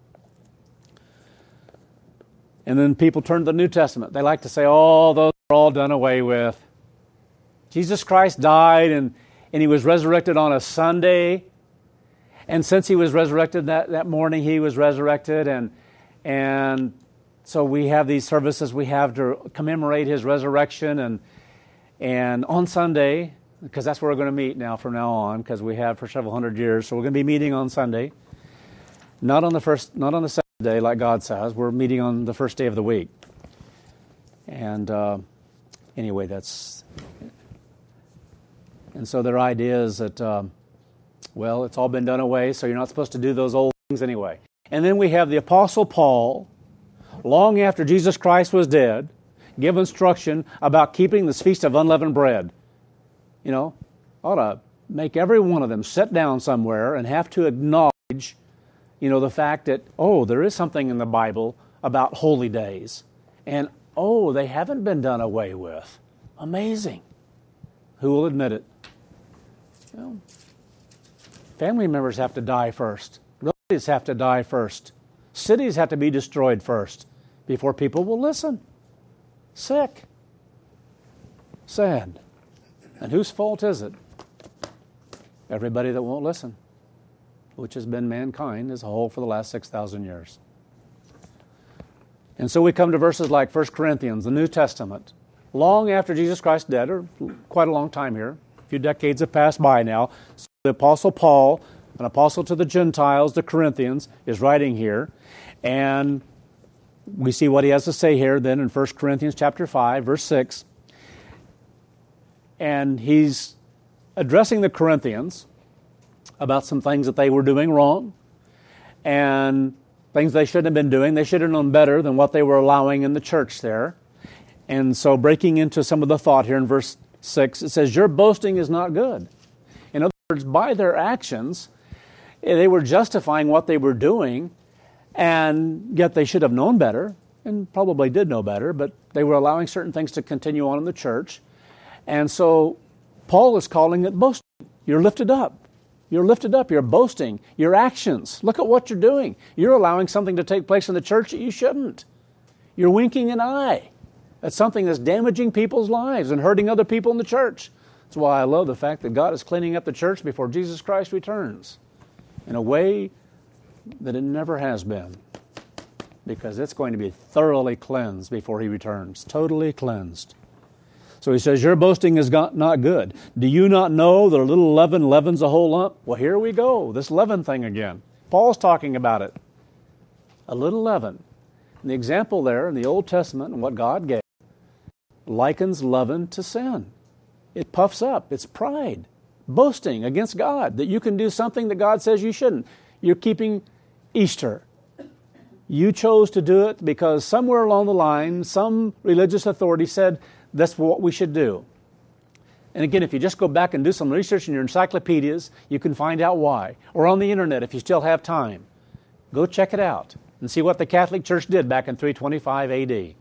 And then people turn to the New Testament. They like to say, oh, those are all done away with. Jesus Christ died and he was resurrected on a Sunday. And since he was resurrected that morning, he was resurrected. And so we have these services we have to commemorate his resurrection. And on Sunday, because that's where we're going to meet now from now on, because we have for several hundred years. So we're going to be meeting on Sunday. Not on the second day, like God says. We're meeting on the first day of the week. And anyway, and so their idea is that, it's all been done away, so you're not supposed to do those old things anyway. And then we have the Apostle Paul, long after Jesus Christ was dead, give instruction about keeping this Feast of Unleavened Bread. You know, ought to make every one of them sit down somewhere and have to acknowledge the fact that, there is something in the Bible about holy days. And, they haven't been done away with. Amazing. Who will admit it? Well, family members have to die first. Relatives have to die first. Cities have to be destroyed first before people will listen. Sick. Sad. And whose fault is it? Everybody that won't listen, which has been mankind as a whole for the last 6,000 years. And so we come to verses like 1 Corinthians, the New Testament. Long after Jesus Christ died, or quite a long time here, a few decades have passed by now, so the Apostle Paul, an apostle to the Gentiles, the Corinthians, is writing here. And we see what he has to say here then in 1 Corinthians chapter 5, verse 6. And he's addressing the Corinthians about some things that they were doing wrong and things they shouldn't have been doing. They should have known better than what they were allowing in the church there. And so breaking into some of the thought here in verse 6, it says, your boasting is not good. by their actions, they were justifying what they were doing, and yet they should have known better, and probably did know better, but they were allowing certain things to continue on in the church. And so Paul is calling it boasting. You're lifted up. You're lifted up. You're boasting. Your actions. Look at what you're doing. You're allowing something to take place in the church that you shouldn't. You're winking an eye at something that's damaging people's lives and hurting other people in the church. That's why I love the fact that God is cleaning up the church before Jesus Christ returns in a way that it never has been, because it's going to be thoroughly cleansed before He returns, totally cleansed. So he says, your boasting is not good. Do you not know that a little leaven leavens a whole lump? Well, here we go, this leaven thing again. Paul's talking about it. A little leaven. And the example there in the Old Testament and what God gave likens leaven to sin. It puffs up. It's pride. Boasting against God, that you can do something that God says you shouldn't. You're keeping Easter. You chose to do it because somewhere along the line, some religious authority said, that's what we should do. And again, if you just go back and do some research in your encyclopedias, you can find out why. Or on the internet, if you still have time. Go check it out and see what the Catholic Church did back in 325 AD.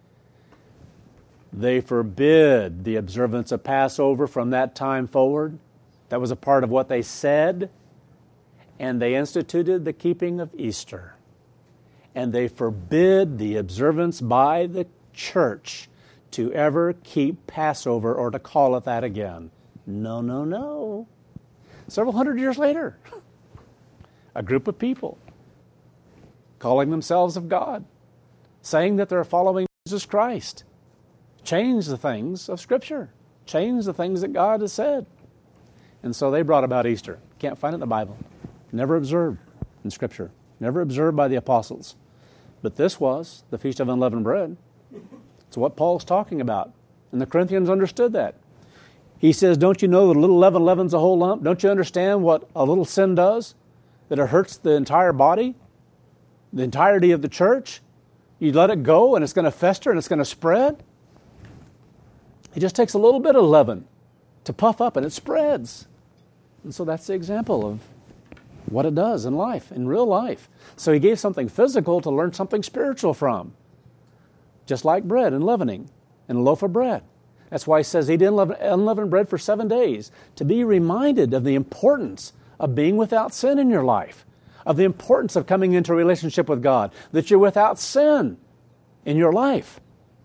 They forbid the observance of Passover from that time forward. That was a part of what they said. And they instituted the keeping of Easter. And they forbid the observance by the church to ever keep Passover or to call it that again. No, no, no. Several hundred years later, a group of people calling themselves of God, saying that they're following Jesus Christ, change the things of Scripture, change the things that God has said. And so they brought about Easter. Can't find it in the Bible. Never observed in Scripture. Never observed by the apostles. But this was the Feast of Unleavened Bread. It's what Paul's talking about. And the Corinthians understood that. He says, don't you know that a little leaven leavens a whole lump? Don't you understand what a little sin does? That it hurts the entire body? The entirety of the church? You let it go and it's going to fester and it's going to spread? It just takes a little bit of leaven to puff up and it spreads. And so that's the example of what it does in life, in real life. So he gave something physical to learn something spiritual from. Just like bread and leavening and a loaf of bread. That's why he says he didn't unleavened bread for 7 days, to be reminded of the importance of being without sin in your life, of the importance of coming into a relationship with God, that you're without sin in your life.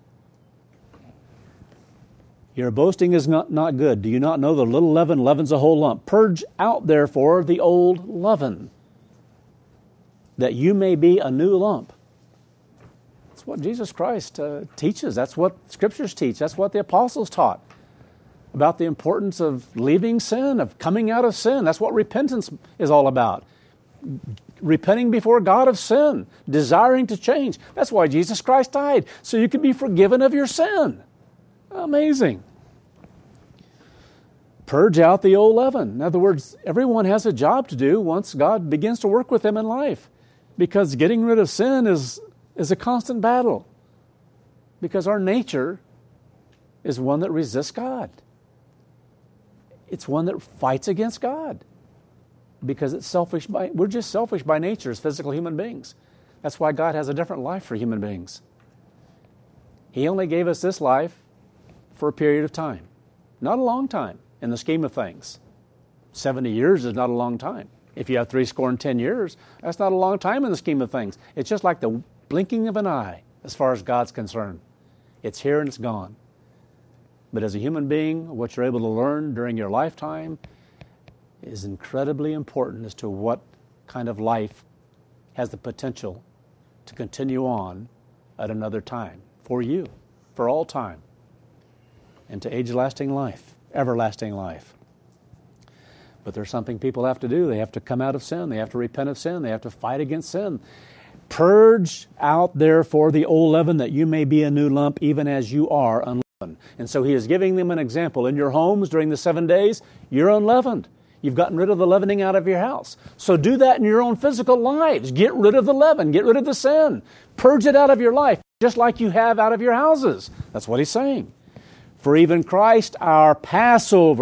Your boasting is not good. Do you not know that a little leaven leavens a whole lump? Purge out, therefore, the old leaven, that you may be a new lump. That's what Jesus Christ teaches. That's what Scriptures teach. That's what the apostles taught about the importance of leaving sin, of coming out of sin. That's what repentance is all about. Repenting before God of sin, desiring to change. That's why Jesus Christ died, so you can be forgiven of your sin. Amazing. Purge out the old leaven. In other words, everyone has a job to do once God begins to work with them in life, because getting rid of sin is a constant battle, because our nature is one that resists God. It's one that fights against God because it's selfish. We're just selfish by nature as physical human beings. That's why God has a different life for human beings. He only gave us this life for a period of time. Not a long time in the scheme of things. 70 years is not a long time. If you have 70 years, that's not a long time in the scheme of things. It's just like the blinking of an eye as far as God's concerned. It's here and it's gone. But as a human being, what you're able to learn during your lifetime is incredibly important as to what kind of life has the potential to continue on at another time for you, for all time, and to age-lasting life, everlasting life. But there's something people have to do. They have to come out of sin. They have to repent of sin. They have to fight against sin. Purge out, therefore, the old leaven, that you may be a new lump, even as you are unleavened. And so he is giving them an example. In your homes during the 7 days, you're unleavened. You've gotten rid of the leavening out of your house. So do that in your own physical lives. Get rid of the leaven. Get rid of the sin. Purge it out of your life, just like you have out of your houses. That's what he's saying. For even Christ, our Passover,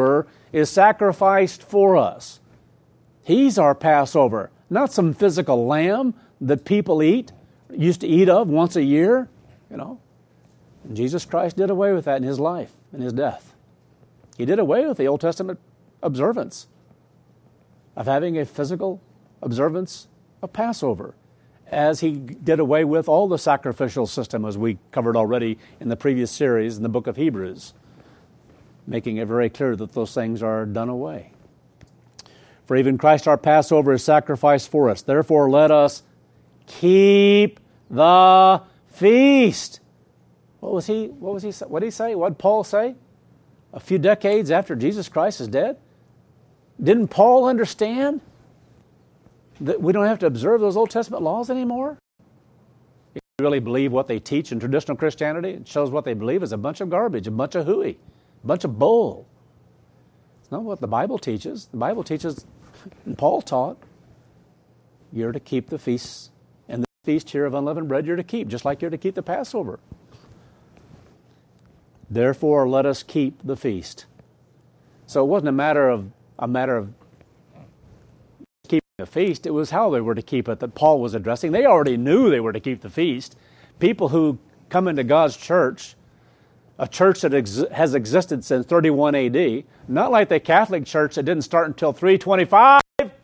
is sacrificed for us. He's our Passover, not some physical lamb that people used to eat of once a year, And Jesus Christ did away with that in His life, in His death. He did away with the Old Testament observance of having a physical observance of Passover, as He did away with all the sacrificial system, as we covered already in the previous series in the book of Hebrews, making it very clear that those things are done away. For even Christ our Passover is sacrificed for us. Therefore let us keep the feast. What did he say? What did Paul say? A few decades after Jesus Christ is dead? Didn't Paul understand that we don't have to observe those Old Testament laws anymore? If you really believe what they teach in traditional Christianity, it shows what they believe is a bunch of garbage, a bunch of hooey, a bunch of bull. It's not what the Bible teaches. The Bible teaches, and Paul taught, you're to keep the feasts, and the feast here of unleavened bread you're to keep, just like you're to keep the Passover. Therefore, let us keep the feast. So it wasn't a matter of keeping the feast. It was how they were to keep it that Paul was addressing. They already knew they were to keep the feast. People who come into God's church, a church that has existed since 31 AD, not like the Catholic Church that didn't start until 325.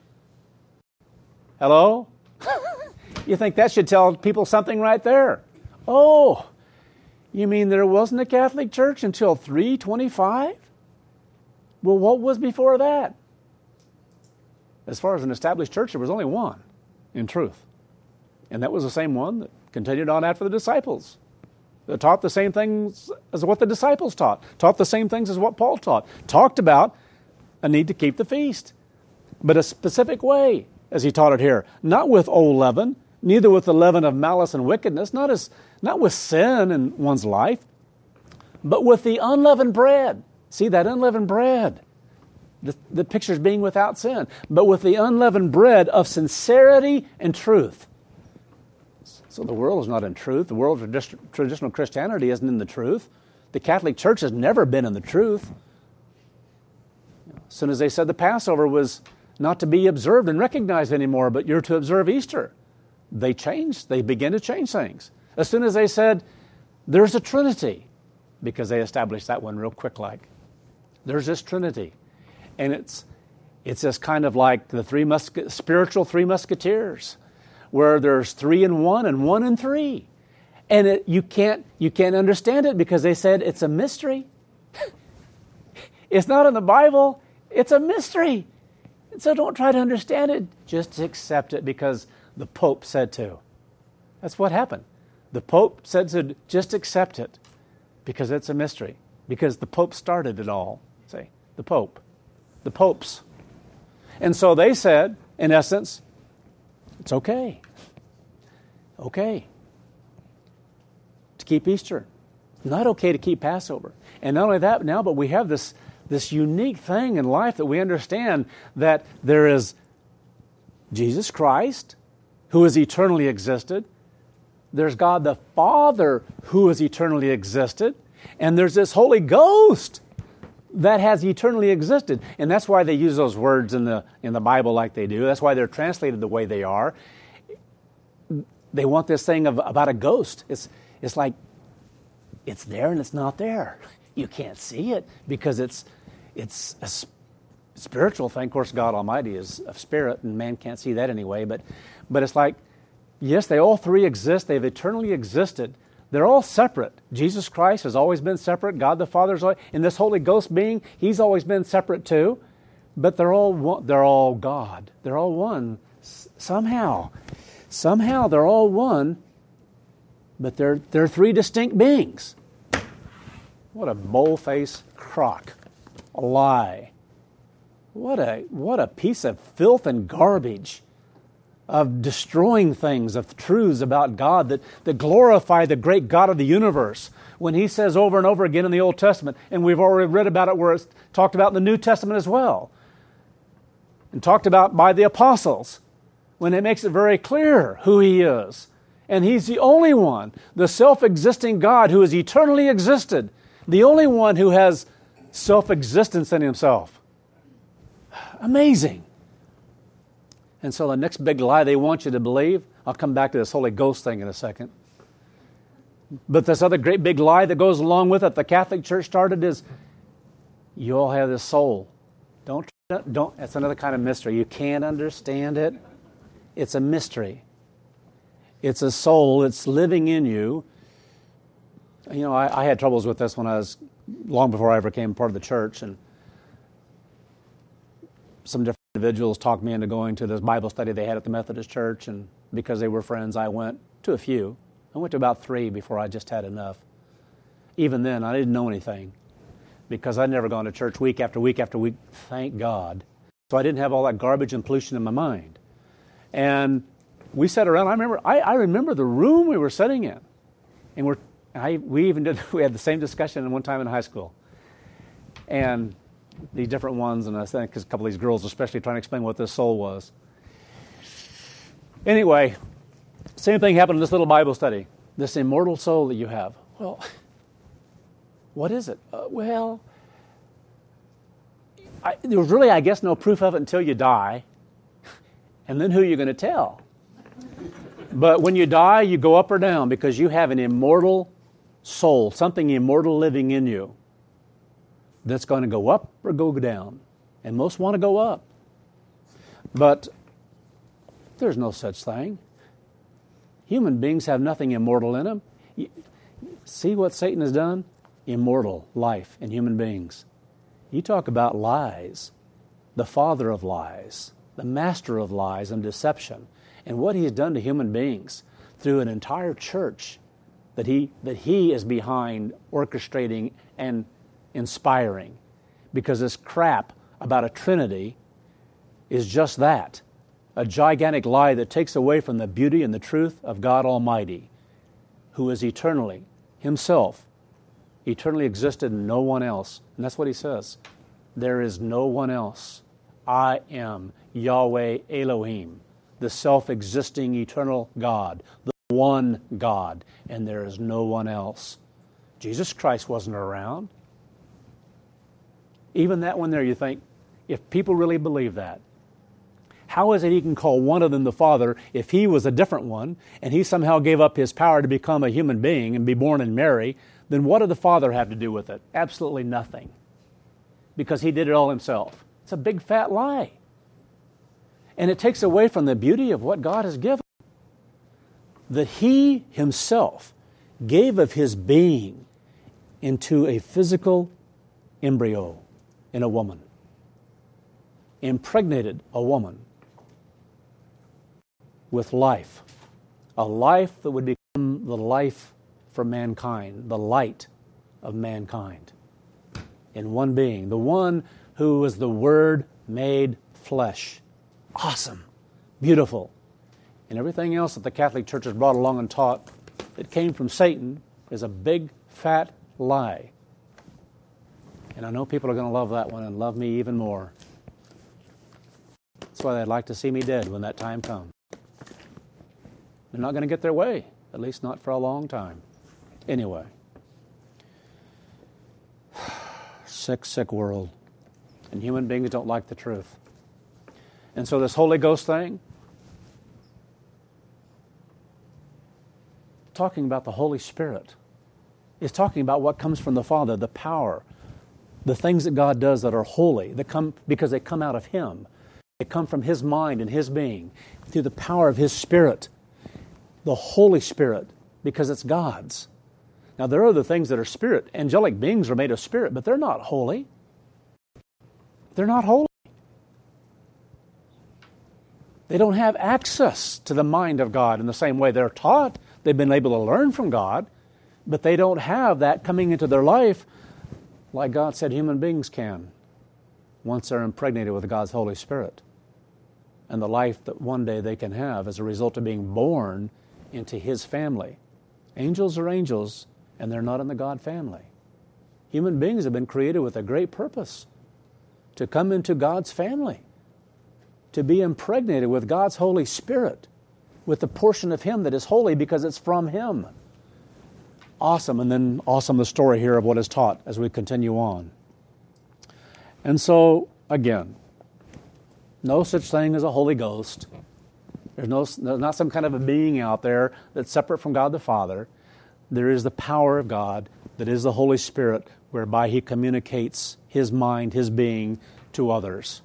Hello? You think that should tell people something right there? Oh, you mean there wasn't a Catholic Church until 325? Well, what was before that? As far as an established church, there was only one, in truth. And that was the same one that continued on after the disciples. That taught the same things as what the disciples taught the same things as what Paul taught, talked about a need to keep the feast, but a specific way, as he taught it here, not with old leaven, neither with the leaven of malice and wickedness, not with sin in one's life, but with the unleavened bread. See, that unleavened bread, the picture's being without sin, but with the unleavened bread of sincerity and truth. So the world is not in truth. The world of traditional Christianity isn't in the truth. The Catholic Church has never been in the truth. As soon as they said the Passover was not to be observed and recognized anymore, but you're to observe Easter, they changed. They began to change things. As soon as they said there's a Trinity, because they established that one real quick like. There's this Trinity. And it's just kind of like the spiritual three musketeers, where there's 3 in 1 and 1 in 3. And you can't understand it because they said it's a mystery. It's not in the Bible. It's a mystery. And so don't try to understand it. Just accept it because the Pope said to. That's what happened. The Pope said to just accept it because it's a mystery. Because the Pope started it all. See, the Pope. The popes. And so they said, in essence, it's okay. Okay. To keep Easter. Not okay to keep Passover. And not only that now, but we have this unique thing in life that we understand that there is Jesus Christ, who has eternally existed. There's God the Father, who has eternally existed. And there's this Holy Ghost that has eternally existed. And that's why they use those words in the Bible like they do. That's why they're translated the way they are. They want this thing about a ghost. It's like it's there and it's not there. You can't see it because it's a spiritual thing. Of course, God Almighty is a spirit and man can't see that anyway. But it's like, yes, they all three exist. They've eternally existed. They're all separate. Jesus Christ has always been separate. God the Father is always, and this Holy Ghost being, He's always been separate too. But they're all one, they're all God. They're all one somehow. Somehow they're all one, but they're three distinct beings. What a bold-faced crock. A lie. What a piece of filth and garbage of destroying things, of truths about God that glorify the great God of the universe. When He says over and over again in the Old Testament, and we've already read about it where it's talked about in the New Testament as well, and talked about by the apostles, when it makes it very clear who He is. And He's the only one, the self-existing God who has eternally existed, the only one who has self-existence in Himself. Amazing. And so the next big lie they want you to believe, I'll come back to this Holy Ghost thing in a second. But this other great big lie that goes along with it, the Catholic Church started, is you all have this soul. Don't. That's another kind of mystery. You can't understand it. It's a mystery. It's a soul. It's living in you. You know, I had troubles with this when I was, long before I ever became part of the church, and some different individuals talked me into going to this Bible study they had at the Methodist Church, and because they were friends, I went to a few. I went to about 3 before I just had enough. Even then, I didn't know anything because I'd never gone to church week after week after week, thank God. So I didn't have all that garbage and pollution in my mind. And we sat around. I remember the room we were sitting in, and we had the same discussion one time in high school, and these different ones, and I think because a couple of these girls, especially, trying to explain what this soul was. Anyway, same thing happened in this little Bible study. This immortal soul that you have. Well, what is it? There was really, I guess, no proof of it until you die, and then who are you going to tell? But when you die, you go up or down because you have an immortal soul, something immortal living in you that's going to go up or go down. And most want to go up. But there's no such thing. Human beings have nothing immortal in them. See what Satan has done? Immortal life in human beings. You talk about lies, the father of lies, the master of lies and deception, and what he has done to human beings through an entire church that he is behind orchestrating and inspiring. Because this crap about a Trinity is just that, a gigantic lie that takes away from the beauty and the truth of God Almighty, who is eternally, himself, eternally existed and no one else. And that's what he says. There is no one else. I am Yahweh Elohim, the self-existing eternal God, the one God, and there is no one else. Jesus Christ wasn't around. Even that one there, you think, if people really believe that, how is it he can call one of them the Father if he was a different one and he somehow gave up his power to become a human being and be born in Mary? Then what did the Father have to do with it? Absolutely nothing. Because he did it all himself. It's a big fat lie. And it takes away from the beauty of what God has given. That he himself gave of his being into a physical embryo in a woman. Impregnated a woman with life. A life that would become the life for mankind, the light of mankind. In one being, the one who was the Word made flesh. Awesome, beautiful. And everything else that the Catholic Church has brought along and taught that came from Satan is a big, fat lie. And I know people are going to love that one and love me even more. That's why they'd like to see me dead when that time comes. They're not going to get their way, at least not for a long time. Anyway. Sick, sick world. And human beings don't like the truth. And so this Holy Ghost thing, talking about the Holy Spirit, is talking about what comes from the Father, the power, the things that God does that are holy, that come because they come out of Him. They come from His mind and His being, through the power of His Spirit, the Holy Spirit, because it's God's. Now, there are other things that are spirit. Angelic beings are made of spirit, but they're not holy. They're not holy. They don't have access to the mind of God in the same way. They're taught, they've been able to learn from God, but they don't have that coming into their life like God said human beings can once they're impregnated with God's Holy Spirit. And the life that one day they can have as a result of being born into His family. Angels are angels, and they're not in the God family. Human beings have been created with a great purpose, to come into God's family, to be impregnated with God's Holy Spirit, with the portion of Him that is holy because it's from Him. Awesome, and then awesome the story here of what is taught as we continue on. And so, again, No such thing as a Holy Ghost. There's not some kind of a being out there that's separate from God the Father. There is the power of God that is the Holy Spirit, whereby He communicates His mind, His being to others.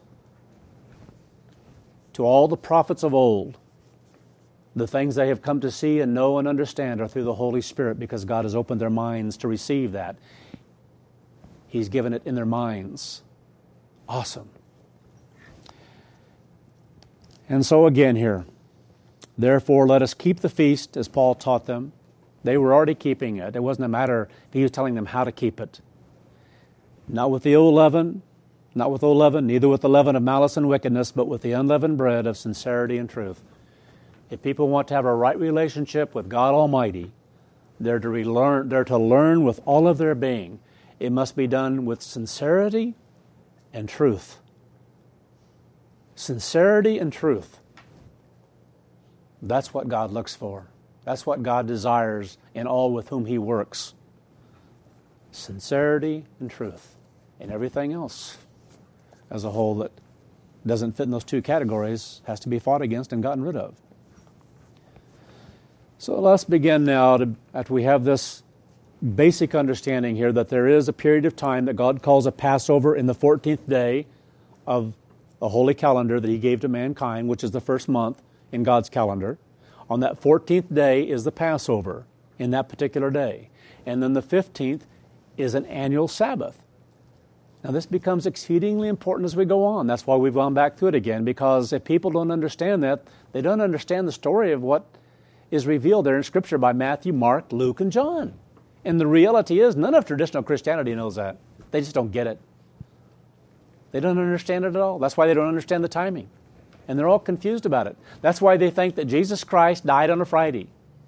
To all the prophets of old, the things they have come to see and know and understand are through the Holy Spirit, because God has opened their minds to receive that. He's given it in their minds. Awesome. And so again here, therefore let us keep the feast as Paul taught them. They were already keeping it. It wasn't a matter if he was telling them how to keep it. Not with the old leaven, neither with the leaven of malice and wickedness, but with the unleavened bread of sincerity and truth. If people want to have a right relationship with God Almighty, they're to learn with all of their being. It must be done with sincerity and truth. Sincerity and truth. That's what God looks for. That's what God desires in all with whom He works. Sincerity and truth. And everything else as a whole that doesn't fit in those two categories has to be fought against and gotten rid of. So let's begin now, after we have this basic understanding here that there is a period of time that God calls a Passover in the 14th day of the holy calendar that He gave to mankind, which is the first month in God's calendar. On that 14th day is the Passover in that particular day. And then the 15th is an annual Sabbath. Now this becomes exceedingly important as we go on. That's why we've gone back through it again, because if people don't understand that, they don't understand the story of what is revealed there in Scripture by Matthew, Mark, Luke, and John. And the reality is, none of traditional Christianity knows that. They just don't get it. They don't understand it at all. That's why they don't understand the timing. And they're all confused about it. That's why they think that Jesus Christ died on a Friday.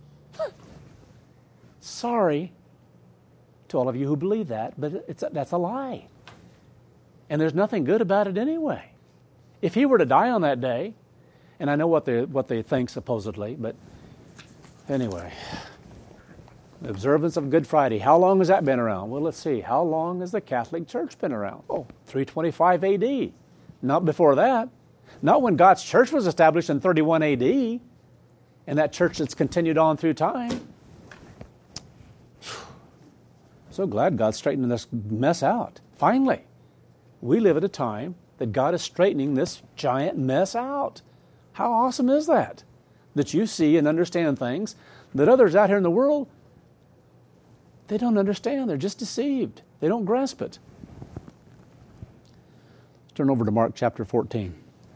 Sorry to all of you who believe that, but that's a lie. And there's nothing good about it anyway. If He were to die on that day, and I know what they think supposedly, but anyway, the observance of Good Friday. How long has that been around? Well, let's see. How long has the Catholic Church been around? 325 A.D. Not before that. Not when God's church was established in 31 A.D. and that church that's continued on through time. So glad God's straightening this mess out. Finally, we live at a time that God is straightening this giant mess out. How awesome is that? That you see and understand things that others out here in the world, they don't understand. They're just deceived. They don't grasp it. Let's turn over to Mark chapter 14.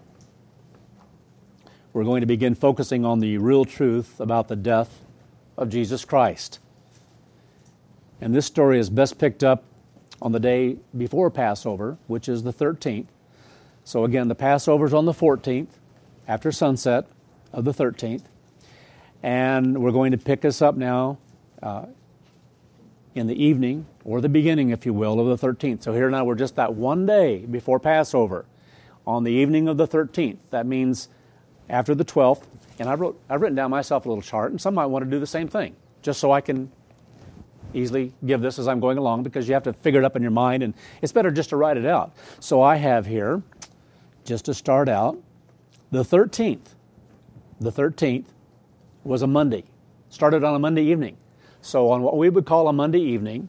We're going to begin focusing on the real truth about the death of Jesus Christ. And this story is best picked up on the day before Passover, which is the 13th. So again, the Passover is on the 14th, after sunset of the 13th. And we're going to pick this up now in the evening, or the beginning, if you will, of the 13th. So here now we're just that one day before Passover, on the evening of the 13th. That means after the 12th. And I've written down myself a little chart, and some might want to do the same thing, just so I can easily give this as I'm going along, because you have to figure it up in your mind, and it's better just to write it out. So I have here, just to start out, the 13th. The 13th was a Monday. Started on a Monday evening. So on what we would call a Monday evening,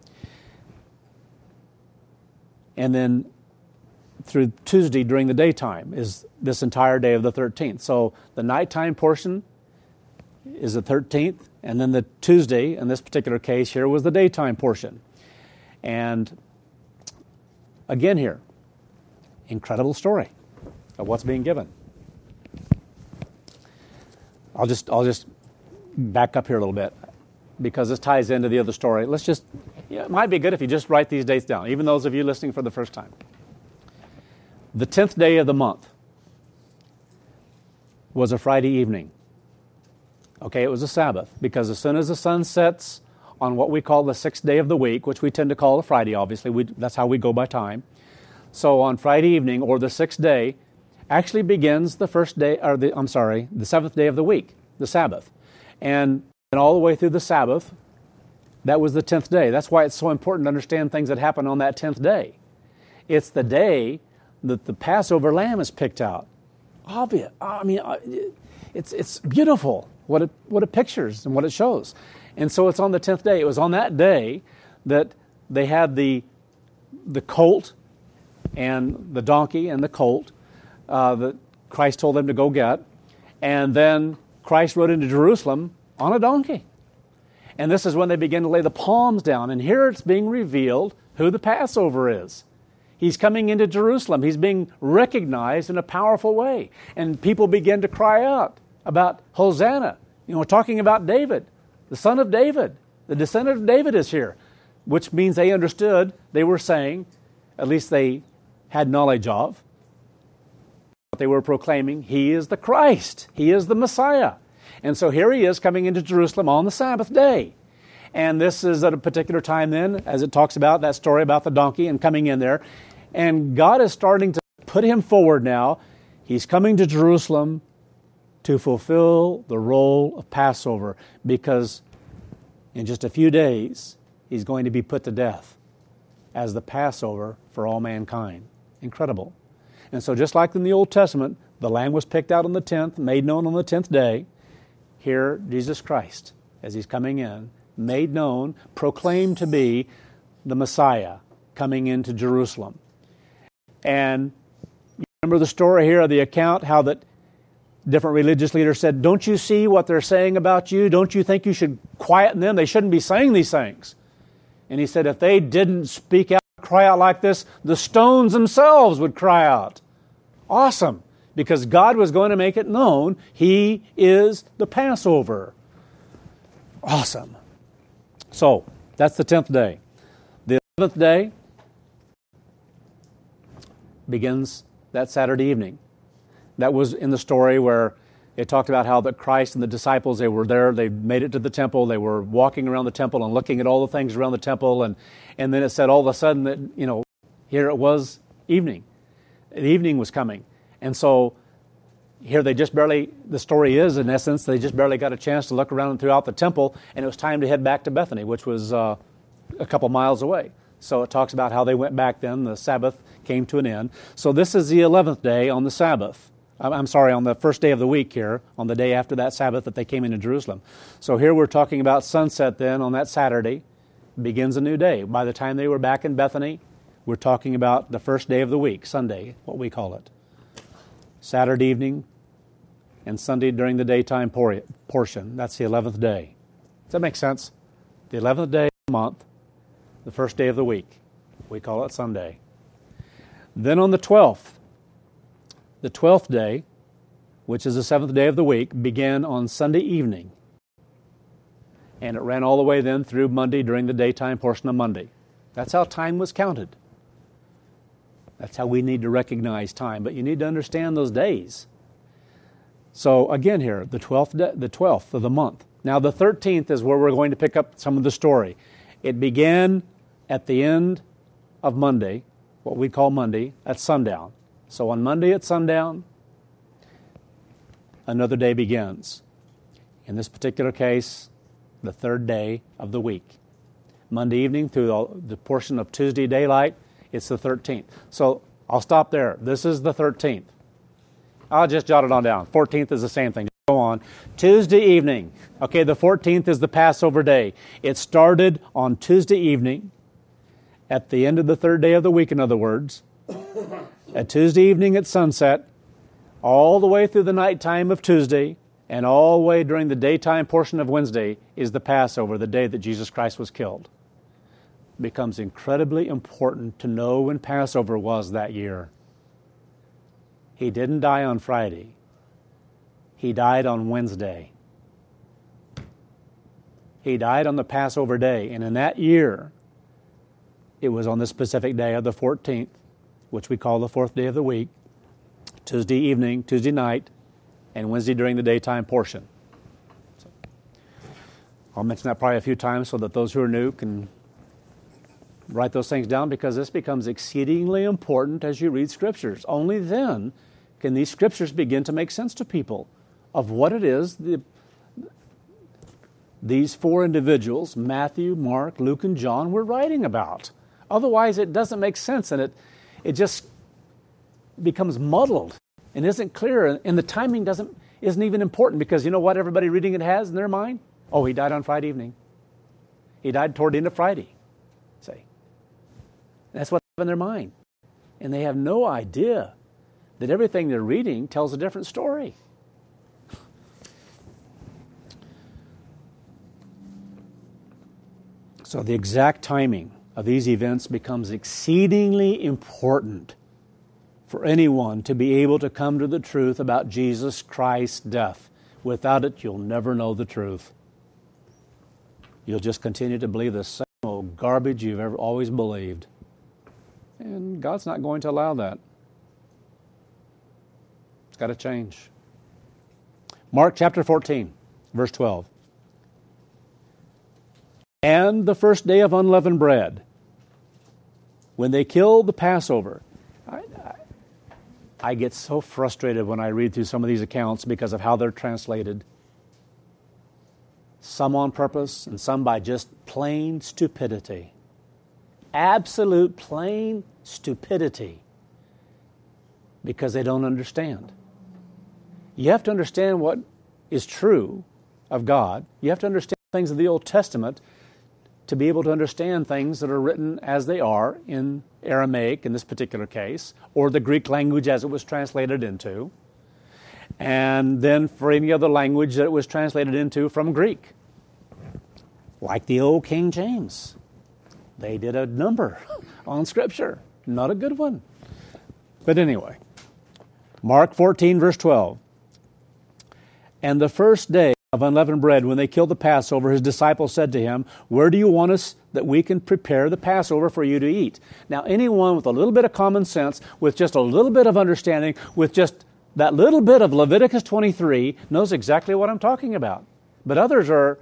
and then through Tuesday during the daytime is this entire day of the 13th. So the nighttime portion is the 13th, and then the Tuesday, in this particular case here, was the daytime portion. And again here, incredible story of what's being given. I'll just back up here a little bit, because this ties into the other story. It might be good if you just write these dates down, even those of you listening for the first time. The 10th day of the month was a Friday evening. Okay, it was a Sabbath, because as soon as the sun sets on what we call the 6th day of the week, which we tend to call a Friday, obviously, that's how we go by time. So on Friday evening, or the 6th day, actually begins the 7th day of the week, the Sabbath. And all the way through the Sabbath, that was the 10th day. That's why it's so important to understand things that happen on that 10th day. It's the day that the Passover lamb is picked out. Obvious. I mean, it's beautiful what it pictures and what it shows. And so it's on the 10th day. It was on that day that they had the colt and the donkey and the colt that Christ told them to go get. And then Christ rode into Jerusalem on a donkey. And this is when they begin to lay the palms down. And here it's being revealed who the Passover is. He's coming into Jerusalem. He's being recognized in a powerful way. And people begin to cry out about Hosanna. Talking about David, the son of David. The descendant of David is here. Which means they understood, they were saying, at least they had knowledge of, what they were proclaiming, He is the Christ. He is the Messiah. And so here He is coming into Jerusalem on the Sabbath day. And this is at a particular time then, as it talks about that story about the donkey and coming in there. And God is starting to put Him forward now. He's coming to Jerusalem to fulfill the role of Passover, because in just a few days, He's going to be put to death as the Passover for all mankind. Incredible. And so just like in the Old Testament, the lamb was picked out on the 10th, made known on the 10th day. Here, Jesus Christ, as He's coming in, made known, proclaimed to be the Messiah coming into Jerusalem. And you remember the story here of the account, how that different religious leaders said, don't you see what they're saying about you? Don't you think you should quieten them? They shouldn't be saying these things. And He said, if they didn't speak out, cry out like this, the stones themselves would cry out. Awesome. Because God was going to make it known He is the Passover. Awesome. So, that's the 10th day. The 11th day begins that Saturday evening. That was in the story where it talked about how that Christ and the disciples, they were there, they made it to the temple, they were walking around the temple and looking at all the things around the temple, and then it said all of a sudden that, here it was evening. The evening was coming. And so here the story is, in essence, they just barely got a chance to look around throughout the temple, and it was time to head back to Bethany, which was a couple miles away. So it talks about how they went back then, the Sabbath came to an end. So this is the 11th day on the Sabbath. On the first day of the week here, on the day after that Sabbath that they came into Jerusalem. So here we're talking about sunset then on that Saturday, begins a new day. By the time they were back in Bethany, we're talking about the first day of the week, Sunday, what we call it. Saturday evening and Sunday during the daytime portion. That's the 11th day. Does that make sense? The 11th day of the month, the first day of the week. We call it Sunday. Then on the 12th day, which is the 7th day of the week, began on Sunday evening. And it ran all the way then through Monday during the daytime portion of Monday. That's how time was counted. That's how we need to recognize time. But you need to understand those days. So again here, the 12th of the month. Now the 13th is where we're going to pick up some of the story. It began at the end of Monday, what we call Monday, at sundown. So on Monday at sundown, another day begins. In this particular case, the third day of the week. Monday evening through the portion of Tuesday daylight, it's the 13th. So I'll stop there. This is the 13th. I'll just jot it on down. 14th is the same thing. Just go on. Tuesday evening. Okay, the 14th is the Passover day. It started on Tuesday evening, at the end of the third day of the week, in other words. At Tuesday evening at sunset, all the way through the nighttime of Tuesday, and all the way during the daytime portion of Wednesday is the Passover, the day that Jesus Christ was killed. It becomes incredibly important to know when Passover was that year. He didn't die on Friday. He died on Wednesday. He died on the Passover day, and in that year, it was on the specific day of the 14th, which we call the fourth day of the week, Tuesday evening, Tuesday night, and Wednesday during the daytime portion. So, I'll mention that probably a few times so that those who are new can write those things down, because this becomes exceedingly important as you read Scriptures. Only then can these Scriptures begin to make sense to people of what it is these four individuals, Matthew, Mark, Luke, and John, were writing about. Otherwise, it doesn't make sense, and it just becomes muddled and isn't clear, and the timing isn't even important, because you know what everybody reading it has in their mind? Oh, he died on Friday evening. He died toward the end of Friday, say. That's what's in their mind. And they have no idea that everything they're reading tells a different story. So the exact timing of these events becomes exceedingly important for anyone to be able to come to the truth about Jesus Christ's death. Without it, you'll never know the truth. You'll just continue to believe the same old garbage you've ever always believed. And God's not going to allow that. It's got to change. Mark chapter 14, verse 12. And the first day of unleavened bread, when they killed the Passover. I get so frustrated when I read through some of these accounts because of how they're translated. Some on purpose and some by just plain stupidity. Absolute plain stupidity. Because they don't understand. You have to understand what is true of God. You have to understand things of the Old Testament to be able to understand things that are written as they are in Aramaic in this particular case, or the Greek language as it was translated into, and then for any other language that it was translated into from Greek. Like the old King James. They did a number on Scripture. Not a good one. But anyway, Mark 14, verse 12. And the first day of unleavened bread, when they killed the Passover, his disciples said to him, "Where do you want us that we can prepare the Passover for you to eat?" Now, anyone with a little bit of common sense, with just a little bit of understanding, with just that little bit of Leviticus 23, knows exactly what I'm talking about. But others are,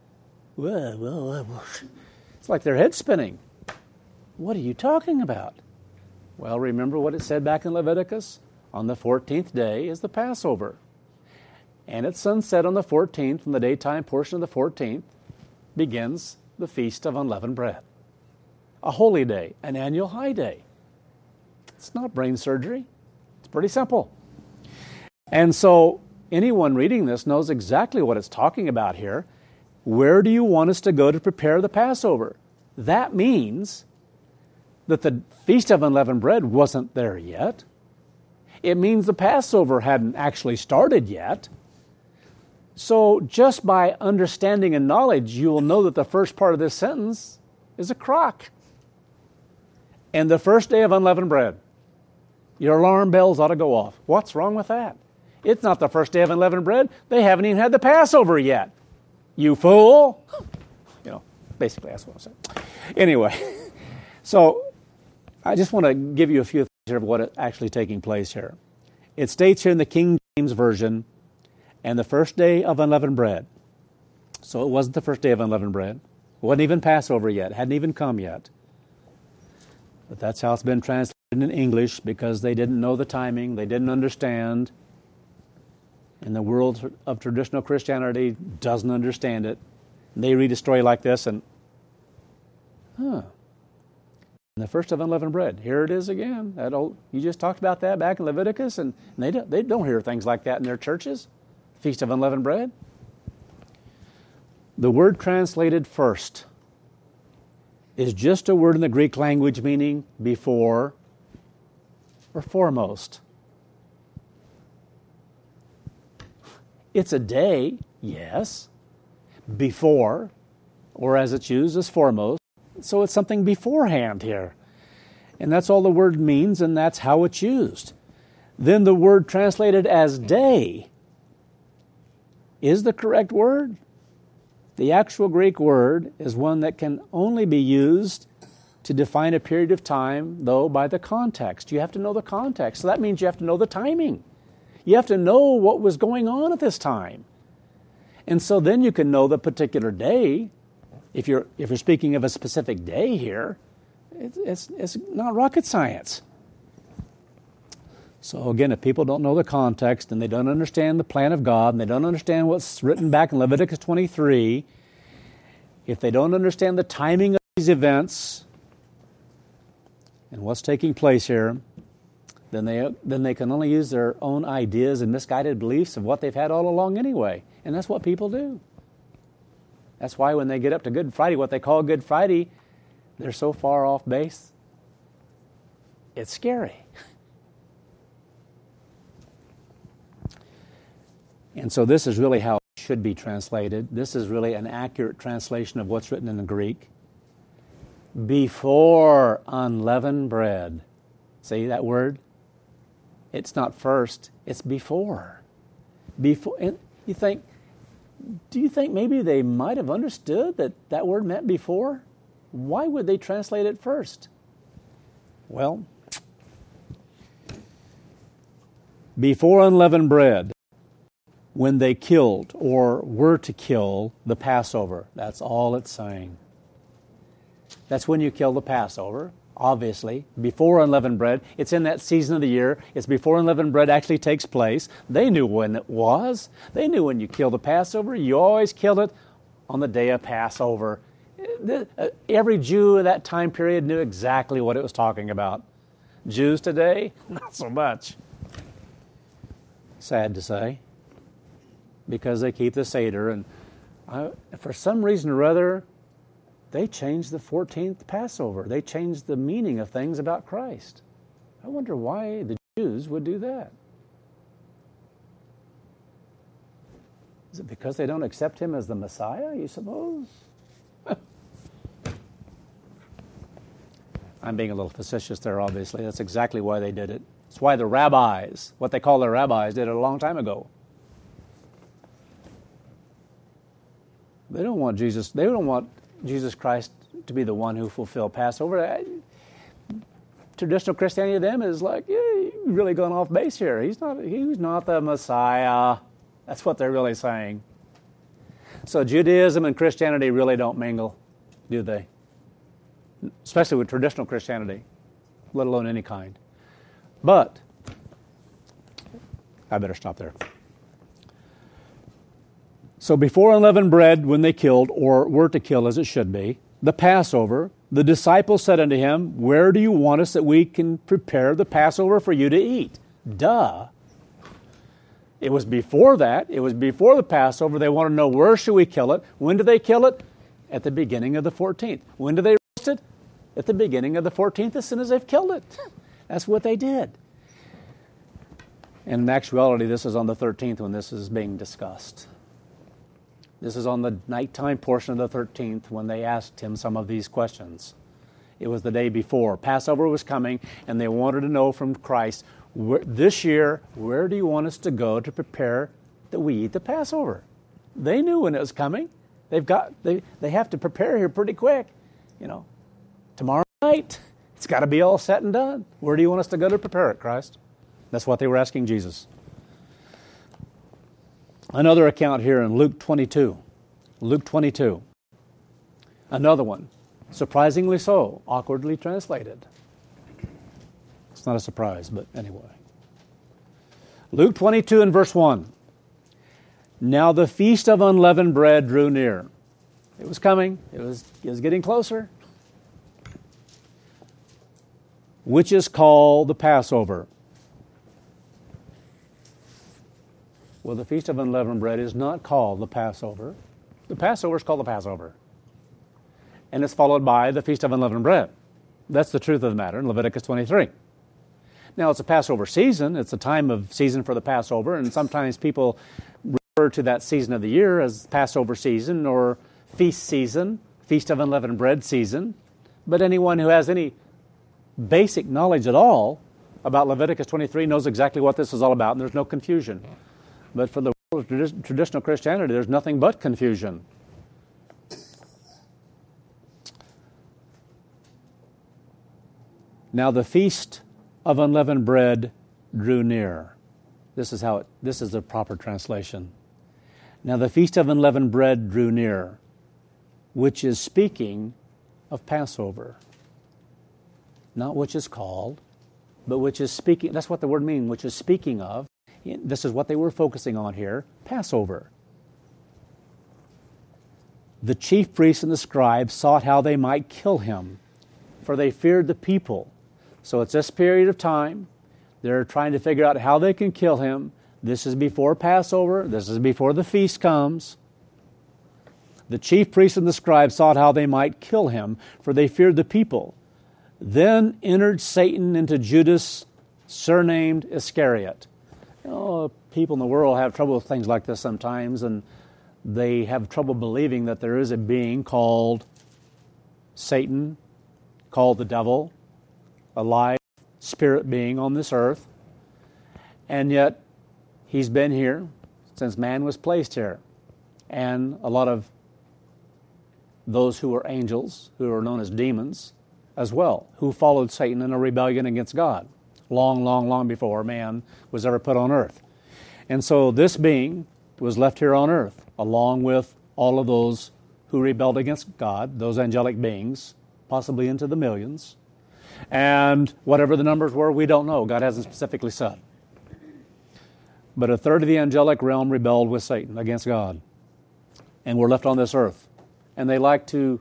it's like their head's spinning. What are you talking about? Well, remember what it said back in Leviticus? On the 14th day is the Passover. And at sunset on the 14th, in the daytime portion of the 14th, begins the Feast of Unleavened Bread. A holy day, an annual high day. It's not brain surgery. It's pretty simple. And so anyone reading this knows exactly what it's talking about here. Where do you want us to go to prepare the Passover? That means that the Feast of Unleavened Bread wasn't there yet. It means the Passover hadn't actually started yet. So just by understanding and knowledge, you will know that the first part of this sentence is a crock. And the first day of unleavened bread. Your alarm bells ought to go off. What's wrong with that? It's not the first day of unleavened bread. They haven't even had the Passover yet. You fool! Basically that's what I'm saying. Anyway, so I just want to give you a few things here of what is actually taking place here. It states here in the King James Version, and the first day of unleavened bread. So it wasn't the first day of unleavened bread. It wasn't even Passover yet. It hadn't even come yet. But that's how it's been translated in English, because they didn't know the timing. They didn't understand. And the world of traditional Christianity doesn't understand it. And they read a story like this and, And the first of unleavened bread. Here it is again. You just talked about that back in Leviticus, and they don't hear things like that in their churches. Feast of Unleavened Bread. The word translated first is just a word in the Greek language meaning before or foremost. It's a day, yes, before, or as it's used as foremost. So it's something beforehand here. And that's all the word means, and that's how it's used. Then the word translated as day is the correct word. The actual Greek word is one that can only be used to define a period of time, though, by the context. You have to know the context. So that means you have to know the timing. You have to know what was going on at this time. And so then you can know the particular day. If you're speaking of a specific day here, it's not rocket science. So again, if people don't know the context and they don't understand the plan of God and they don't understand what's written back in Leviticus 23, if they don't understand the timing of these events and what's taking place here, then they can only use their own ideas and misguided beliefs of what they've had all along anyway. And that's what people do. That's why when they get up to Good Friday, what they call Good Friday, they're so far off base. It's scary. And so this is really how it should be translated. This is really an accurate translation of what's written in the Greek. Before unleavened bread. See that word? It's not first, it's before. Before. And do you think maybe they might have understood that word meant before? Why would they translate it first? Well, before unleavened bread, when they killed or were to kill the Passover. That's all it's saying. That's when you kill the Passover, obviously, before unleavened bread. It's in that season of the year. It's before unleavened bread actually takes place. They knew when it was. They knew when you killed the Passover. You always killed it on the day of Passover. Every Jew of that time period knew exactly what it was talking about. Jews today, not so much. Sad to say. Because they keep the Seder, and for some reason or other, they changed the 14th Passover. They changed the meaning of things about Christ. I wonder why the Jews would do that. Is it because they don't accept him as the Messiah, you suppose? I'm being a little facetious there, obviously. That's exactly why they did it. It's why the rabbis, what they call the rabbis, did it a long time ago. They don't want Jesus Christ to be the one who fulfilled Passover. Traditional Christianity to them is like, yeah, you've really gone off base here. He's not the Messiah. That's what they're really saying. So Judaism and Christianity really don't mingle, do they? Especially with traditional Christianity, let alone any kind. But I better stop there. So before unleavened bread, when they killed, or were to kill as it should be, the Passover, the disciples said unto him, where do you want us that we can prepare the Passover for you to eat? Duh. It was before that. It was before the Passover. They want to know, where should we kill it? When do they kill it? At the beginning of the 14th. When do they roast it? At the beginning of the 14th, as soon as they've killed it. That's what they did. And in actuality, this is on the 13th when this is being discussed. This is on the nighttime portion of the 13th when they asked him some of these questions. It was the day before. Passover was coming, and they wanted to know from Christ, this year, where do you want us to go to prepare that we eat the Passover? They knew when it was coming. They have to prepare here pretty quick. Tomorrow night, it's got to be all set and done. Where do you want us to go to prepare it, Christ? That's what they were asking Jesus. Another account here in Luke 22. Luke 22. Another one. Surprisingly so, awkwardly translated. It's not a surprise, but anyway. Luke 22 and verse 1. Now the feast of unleavened bread drew near. It was coming. It was getting closer. Which is called the Passover. Well, the Feast of Unleavened Bread is not called the Passover. The Passover is called the Passover. And it's followed by the Feast of Unleavened Bread. That's the truth of the matter in Leviticus 23. Now, it's a Passover season. It's a time of season for the Passover, and sometimes people refer to that season of the year as Passover season or feast season, Feast of Unleavened Bread season. But anyone who has any basic knowledge at all about Leviticus 23 knows exactly what this is all about, and there's no confusion. But for the world of traditional Christianity, there's nothing but confusion. Now the feast of unleavened bread drew near. This is the proper translation. Now the feast of unleavened bread drew near, which is speaking of Passover. Not which is called, but which is speaking. That's what the word means, which is speaking of. This is what they were focusing on here, Passover. The chief priests and the scribes sought how they might kill him, for they feared the people. So it's this period of time. They're trying to figure out how they can kill him. This is before Passover. This is before the feast comes. The chief priests and the scribes sought how they might kill him, for they feared the people. Then entered Satan into Judas, surnamed Iscariot. People in the world have trouble with things like this sometimes, and they have trouble believing that there is a being called Satan, called the devil, a live spirit being on this earth. And yet, he's been here since man was placed here. And a lot of those who were angels, who are known as demons, as well, who followed Satan in a rebellion against God, long, long, long before man was ever put on earth. And so this being was left here on earth, along with all of those who rebelled against God, those angelic beings, possibly into the millions. And whatever the numbers were, we don't know. God hasn't specifically said. But a third of the angelic realm rebelled with Satan against God, and were left on this earth. And they like to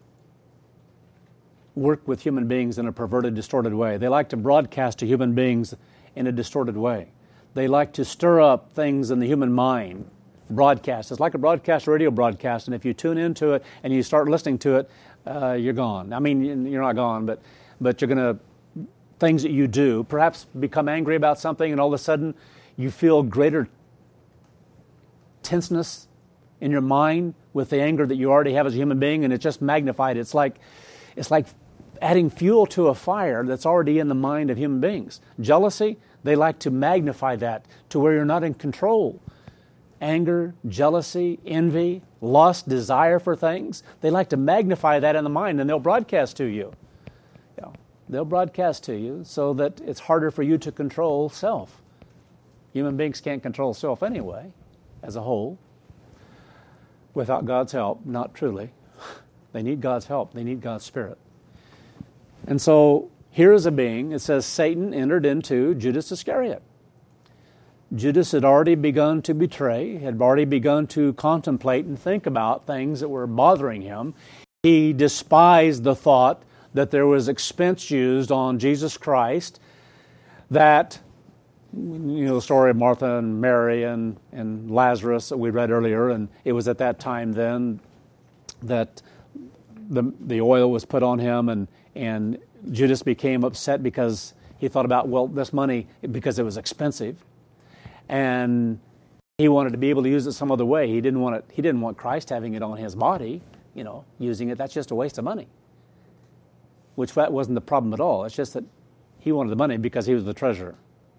work with human beings in a perverted, distorted way. They like to broadcast to human beings in a distorted way. They like to stir up things in the human mind. Broadcast. It's like a broadcast, a radio broadcast, and if you tune into it and you start listening to it, you're gone. I mean, you're not gone, but you're going to, things that you do, perhaps become angry about something, and all of a sudden you feel greater tenseness in your mind with the anger that you already have as a human being, and it's just magnified. It's like adding fuel to a fire that's already in the mind of human beings. Jealousy, they like to magnify that to where you're not in control. Anger, jealousy, envy, lust, desire for things, they like to magnify that in the mind, and they'll broadcast to you. They'll broadcast to you so that it's harder for you to control self. Human beings can't control self anyway, as a whole. Without God's help, not truly. They need God's help. They need God's Spirit. And so here is a being. It says Satan entered into Judas Iscariot. Judas had already begun to betray, had already begun to contemplate and think about things that were bothering him. He despised the thought that there was expense used on Jesus Christ, that, the story of Martha and Mary and Lazarus that we read earlier, and it was at that time then that the oil was put on him, and Judas became upset because he thought about, this money, because it was expensive, and he wanted to be able to use it some other way. He didn't want Christ having it on his body, using it. That's just a waste of money. Which that wasn't the problem at all. It's just that he wanted the money because he was the treasurer.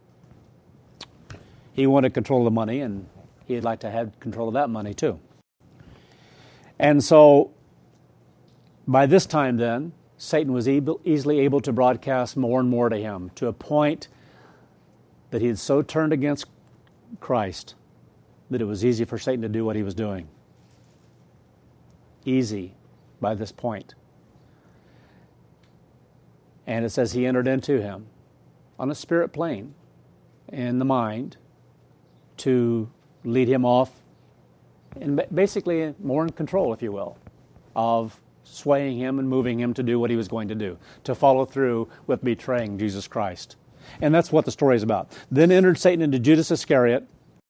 He wanted control of the money, and he'd like to have control of that money too. And so, by this time then, Satan was easily able to broadcast more and more to him, to a point that he had so turned against Christ that it was easy for Satan to do what he was doing. Easy by this point. And it says he entered into him on a spirit plane in the mind to lead him off, and basically more in control, if you will, of swaying him and moving him to do what he was going to do, to follow through with betraying Jesus Christ. And that's what the story is about. Then entered Satan into Judas Iscariot,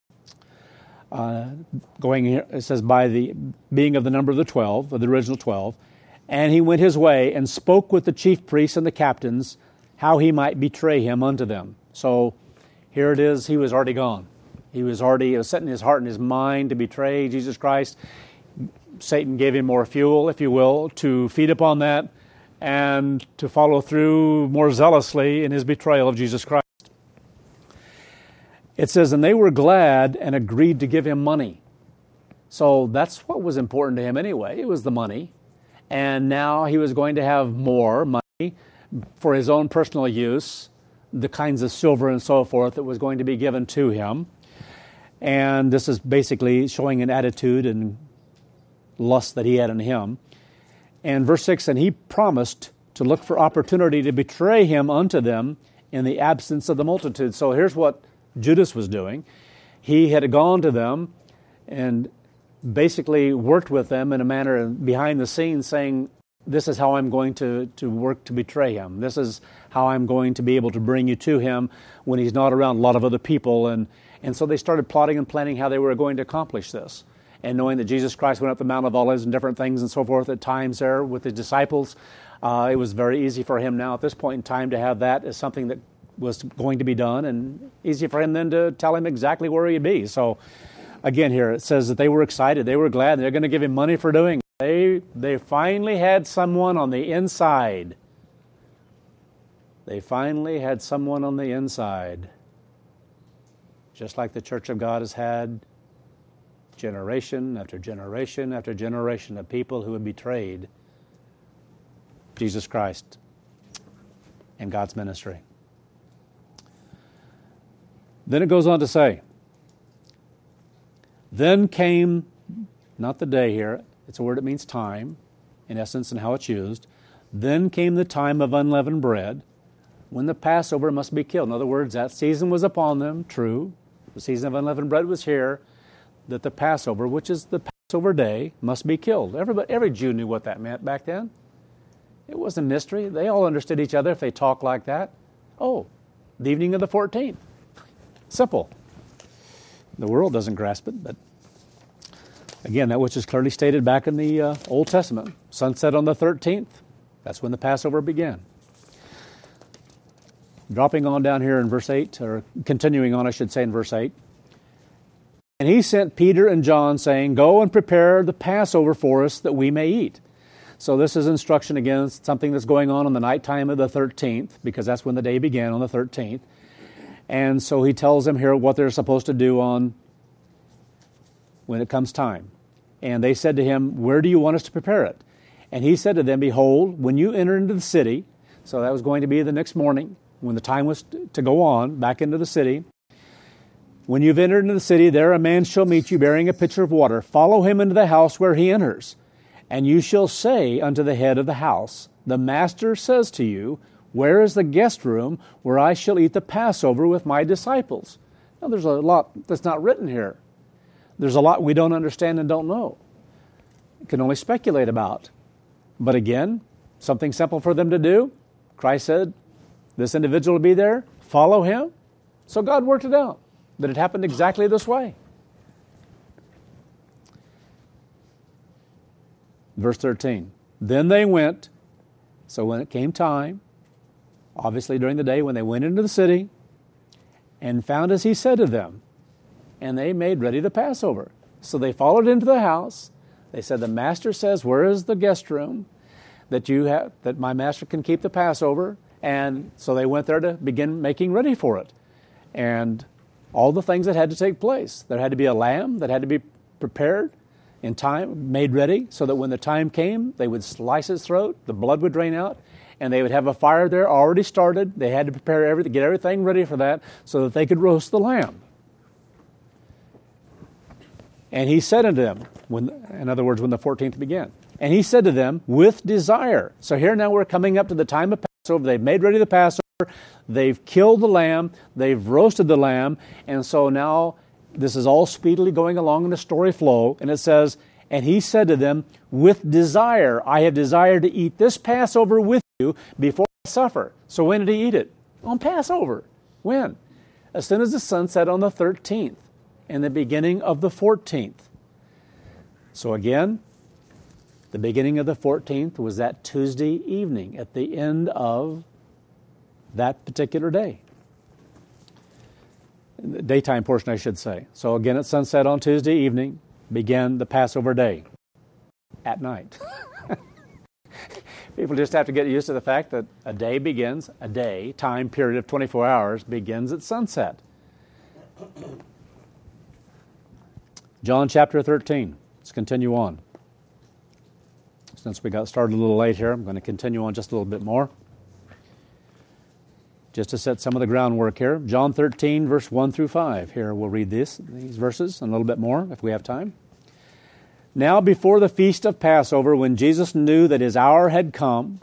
going here, it says, by the being of the number of the 12, of the original 12, and he went his way and spoke with the chief priests and the captains how he might betray him unto them. So here it is, he was already gone. It was set in his heart and his mind to betray Jesus Christ. Satan gave him more fuel, if you will, to feed upon that and to follow through more zealously in his betrayal of Jesus Christ. It says, and they were glad and agreed to give him money. So that's what was important to him anyway. It was the money. And now he was going to have more money for his own personal use, the kinds of silver and so forth that was going to be given to him. And this is basically showing an attitude and lust that he had in him. And verse 6, and he promised to look for opportunity to betray him unto them in the absence of the multitude. So here's what Judas was doing. He had gone to them and basically worked with them in a manner behind the scenes, saying, this is how I'm going to work to betray him. This is how I'm going to be able to bring you to him when he's not around a lot of other people. And so they started plotting and planning how they were going to accomplish this. And knowing that Jesus Christ went up the Mount of Olives and different things and so forth at times there with his disciples, it was very easy for him now at this point in time to have that as something that was going to be done, and easy for him then to tell him exactly where he'd be. So again here it says that they were excited, they were glad, they're going to give him money for doing it. They finally had someone on the inside. They finally had someone on the inside. Just like the Church of God has had generation after generation after generation of people who have betrayed Jesus Christ and God's ministry. Then it goes on to say, then came, not the day here, it's a word that means time, in essence, and how it's used. Then came the time of unleavened bread, when the Passover must be killed. In other words, that season was upon them, true. The season of unleavened bread was here, that the Passover, which is the Passover day, must be killed. Every Jew knew what that meant back then. It wasn't a mystery. They all understood each other if they talked like that. Oh, the evening of the 14th. Simple. The world doesn't grasp it, but again, that which is clearly stated back in the Old Testament. Sunset on the 13th, that's when the Passover began. Dropping on down here in verse 8, or continuing on, I should say, in verse 8. And he sent Peter and John, saying, go and prepare the Passover for us that we may eat. So this is instruction against something that's going on the nighttime of the 13th, because that's when the day began, on the 13th. And so he tells them here what they're supposed to do on when it comes time. And they said to him, where do you want us to prepare it? And he said to them, behold, when you enter into the city, so that was going to be the next morning, when the time was to go on back into the city. When you've entered into the city, there a man shall meet you bearing a pitcher of water. Follow him into the house where he enters. And you shall say unto the head of the house, the master says to you, where is the guest room where I shall eat the Passover with my disciples? Now there's a lot that's not written here. There's a lot we don't understand and don't know. We can only speculate about. But again, something simple for them to do. Christ said, this individual will be there, follow him. So God worked it out, that it happened exactly this way. Verse 13, then they went, so when it came time, obviously during the day when they went into the city, and found as he said to them, and they made ready the Passover. So they followed into the house. They said, the master says, where is the guest room that my master can keep the Passover? And so they went there to begin making ready for it. And all the things that had to take place. There had to be a lamb that had to be prepared in time, made ready, so that when the time came, they would slice his throat, the blood would drain out, and they would have a fire there already started. They had to prepare everything, get everything ready for that, so that they could roast the lamb. And he said unto them, in other words, when the 14th began, and he said to them, with desire. So here now we're coming up to the time of Passover. They've made ready the Passover. They've killed the lamb. They've roasted the lamb. And so now this is all speedily going along in the story flow. And it says, and he said to them, with desire, I have desired to eat this Passover with you before I suffer. So when did he eat it? On Passover. When? As soon as the sun set on the 13th and the beginning of the 14th. So again, the beginning of the 14th was that Tuesday evening at the end of that particular day. The daytime portion, I should say. So again, at sunset on Tuesday evening, began the Passover day at night. People just have to get used to the fact that a day, time period of 24 hours, begins at sunset. John chapter 13. Let's continue on. Since we got started a little late here, I'm going to continue on just a little bit more. Just to set some of the groundwork here. John 13, verse 1 through 5. Here we'll read these verses and a little bit more if we have time. Now before the feast of Passover, when Jesus knew that his hour had come,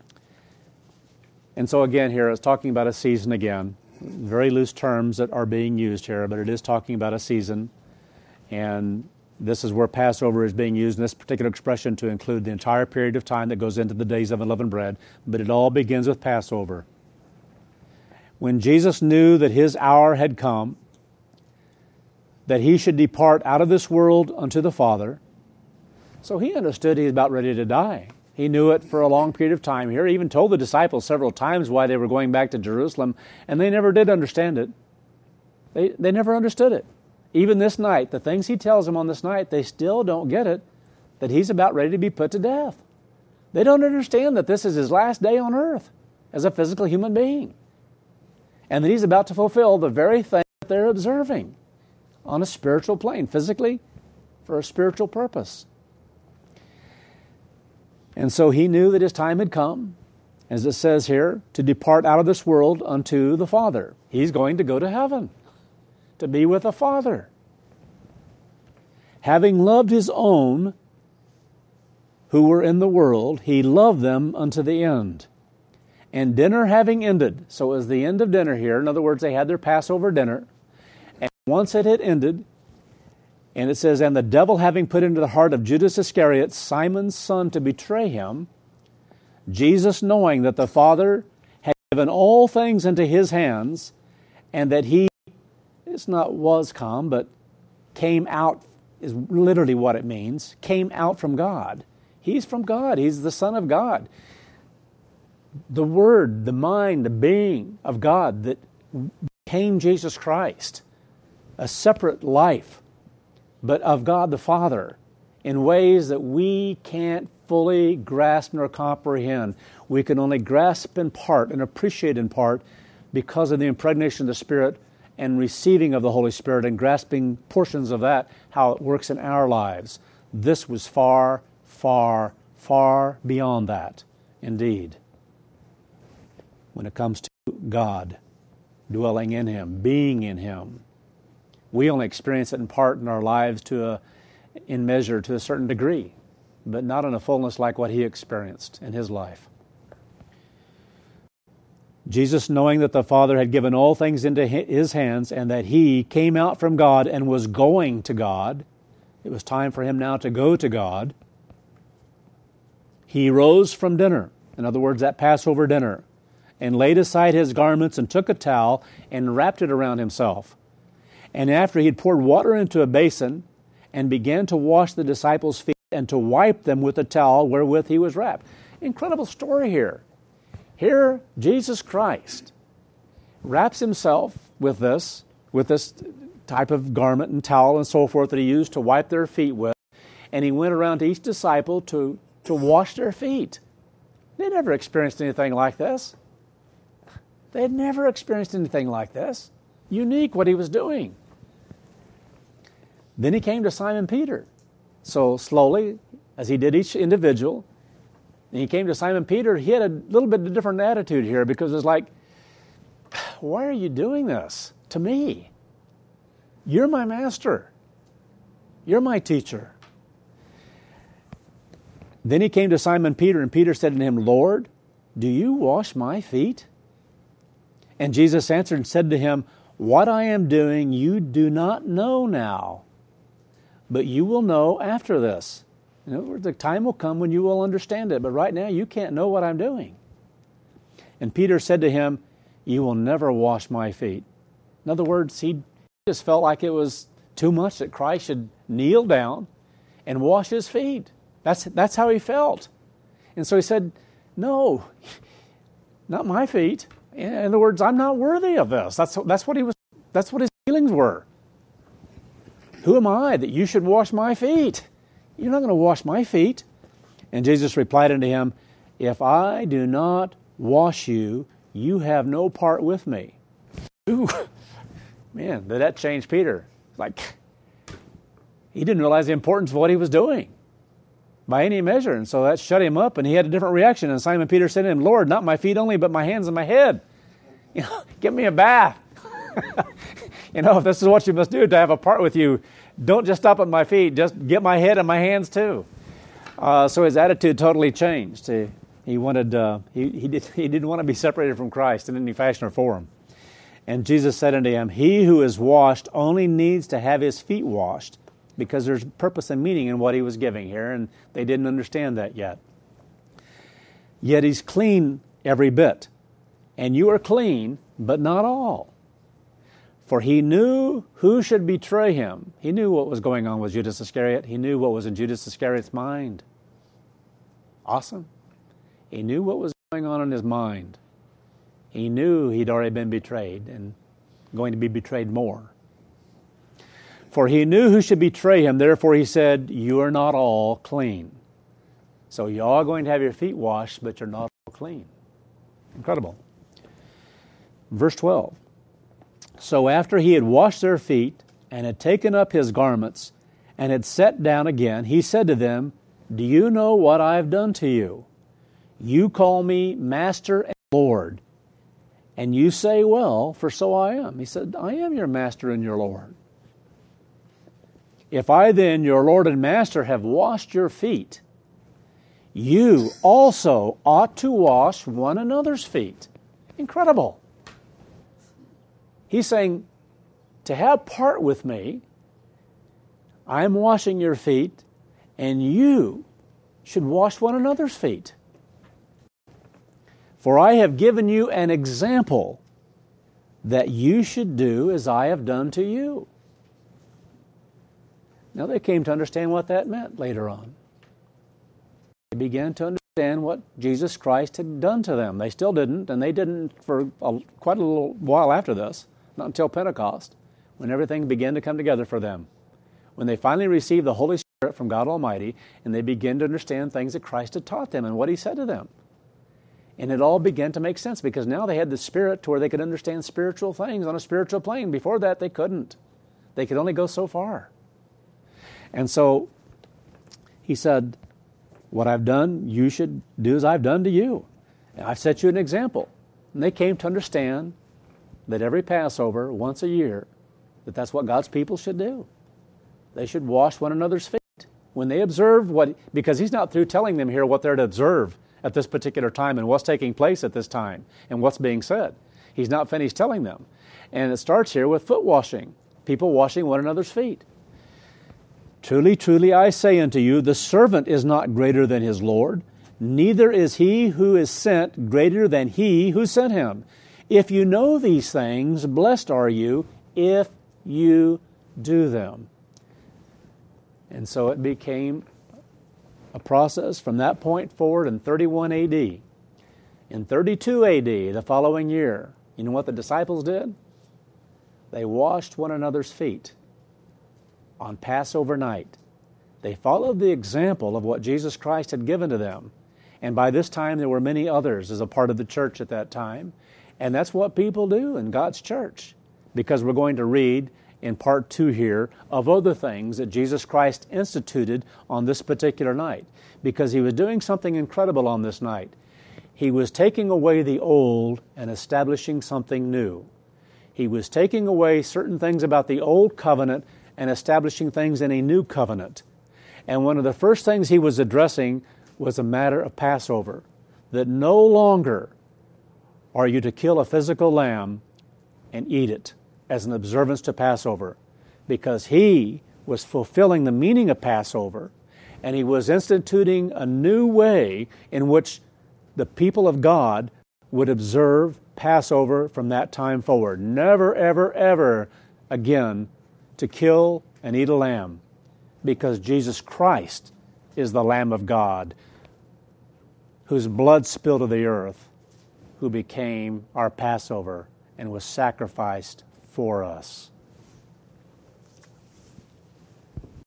and so again here it's talking about a season again. Very loose terms that are being used here, but it is talking about a season. And This is where Passover is being used in this particular expression to include the entire period of time that goes into the days of unleavened bread, but it all begins with Passover. When Jesus knew that his hour had come, that he should depart out of this world unto the Father, so he understood he was about ready to die. He knew it for a long period of time here. He even told the disciples several times why they were going back to Jerusalem, and they never did understand it. They never understood it. Even this night, the things he tells them on this night, they still don't get it, that he's about ready to be put to death. They don't understand that this is his last day on earth as a physical human being, and that he's about to fulfill the very thing that they're observing on a spiritual plane, physically, for a spiritual purpose. And so he knew that his time had come, as it says here, to depart out of this world unto the Father. He's going to go to heaven, to be with the Father. Having loved his own who were in the world, he loved them unto the end. And dinner having ended, so it was the end of dinner here. In other words, they had their Passover dinner. And once it had ended, and it says, and the devil having put into the heart of Judas Iscariot, Simon's son, to betray him, Jesus, knowing that the Father had given all things into his hands, and that he, it's not was come, but came out, is literally what it means, came out from God. He's from God. He's the Son of God. The Word, the mind, the being of God that became Jesus Christ. A separate life, but of God the Father, in ways that we can't fully grasp nor comprehend. We can only grasp in part and appreciate in part because of the impregnation of the Spirit and receiving of the Holy Spirit and grasping portions of that, how it works in our lives. This was far, far, far beyond that, indeed, when it comes to God, dwelling in Him, being in Him. We only experience it in part in our lives in measure to a certain degree, but not in a fullness like what he experienced in his life. Jesus, knowing that the Father had given all things into his hands and that he came out from God and was going to God, it was time for him now to go to God, he rose from dinner, in other words, that Passover dinner, and laid aside his garments and took a towel and wrapped it around himself. And after he had poured water into a basin and began to wash the disciples' feet and to wipe them with the towel wherewith he was wrapped. Incredible story here. Here, Jesus Christ wraps himself with this type of garment and towel and so forth that he used to wipe their feet with, and he went around to each disciple to wash their feet. They never experienced anything like this. They had never experienced anything like this. Unique what he was doing. Then he came to Simon Peter. So slowly, as he did each individual, and he came to Simon Peter, he had a little bit of different attitude here because it's like, why are you doing this to me? You're my master. You're my teacher. Then he came to Simon Peter, and Peter said to him, Lord, do you wash my feet? And Jesus answered and said to him, what I am doing you do not know now, but you will know after this. In other words, the time will come when you will understand it, but right now you can't know what I'm doing. And Peter said to him, you will never wash my feet. In other words, he just felt like it was too much that Christ should kneel down and wash his feet. That's how he felt. And so he said, no, not my feet. In other words, I'm not worthy of this. That's what his feelings were. Who am I that you should wash my feet? You're not going to wash my feet. And Jesus replied unto him, if I do not wash you, you have no part with me. Ooh, man, did that change Peter? Like, he didn't realize the importance of what he was doing by any measure. And so that shut him up, and he had a different reaction. And Simon Peter said to him, Lord, not my feet only, but my hands and my head. Give me a bath. If this is what you must do to have a part with you, don't just stop at my feet, just get my head and my hands too. So his attitude totally changed. He wanted, he didn't want to be separated from Christ in any fashion or form. And Jesus said unto him, he who is washed only needs to have his feet washed, because there's purpose and meaning in what he was giving here, and they didn't understand that yet. Yet he's clean every bit. And you are clean, but not all. For he knew who should betray him. He knew what was going on with Judas Iscariot. He knew what was in Judas Iscariot's mind. Awesome. He knew what was going on in his mind. He knew he'd already been betrayed and going to be betrayed more. For he knew who should betray him. Therefore he said, you are not all clean. So you are going to have your feet washed, but you're not all clean. Incredible. Verse 12. So after he had washed their feet and had taken up his garments and had sat down again, he said to them, do you know what I have done to you? You call me Master and Lord, and you say, well, for so I am. He said, I am your Master and your Lord. If I then, your Lord and Master, have washed your feet, you also ought to wash one another's feet. Incredible. He's saying, to have part with me, I'm washing your feet, and you should wash one another's feet. For I have given you an example that you should do as I have done to you. Now they came to understand what that meant later on. They began to understand what Jesus Christ had done to them. They still didn't, and they didn't for quite a little while after this, not until Pentecost, when everything began to come together for them. When they finally received the Holy Spirit from God Almighty, and they began to understand things that Christ had taught them and what He said to them. And it all began to make sense because now they had the Spirit to where they could understand spiritual things on a spiritual plane. Before that, they couldn't. They could only go so far. And so He said, what I've done, you should do as I've done to you. And I've set you an example. And they came to understand that every Passover, once a year, that's what God's people should do. They should wash one another's feet. When they observe because He's not through telling them here what they're to observe at this particular time and what's taking place at this time and what's being said. He's not finished telling them. And it starts here with foot washing, people washing one another's feet. Truly, truly, I say unto you, the servant is not greater than his Lord, neither is he who is sent greater than he who sent him. If you know these things, blessed are you if you do them. And so it became a process from that point forward in 31 AD. In 32 AD, the following year, you know what the disciples did? They washed one another's feet on Passover night. They followed the example of what Jesus Christ had given to them. And by this time, there were many others as a part of the church at that time. And that's what people do in God's church. Because we're going to read in part 2 here of other things that Jesus Christ instituted on this particular night. Because He was doing something incredible on this night. He was taking away the old and establishing something new. He was taking away certain things about the old covenant and establishing things in a new covenant. And one of the first things He was addressing was a matter of Passover. That no longer are you to kill a physical lamb and eat it as an observance to Passover, because He was fulfilling the meaning of Passover, and He was instituting a new way in which the people of God would observe Passover from that time forward. Never, ever, ever again to kill and eat a lamb, because Jesus Christ is the Lamb of God, whose blood spilled to the earth, who became our Passover and was sacrificed for us.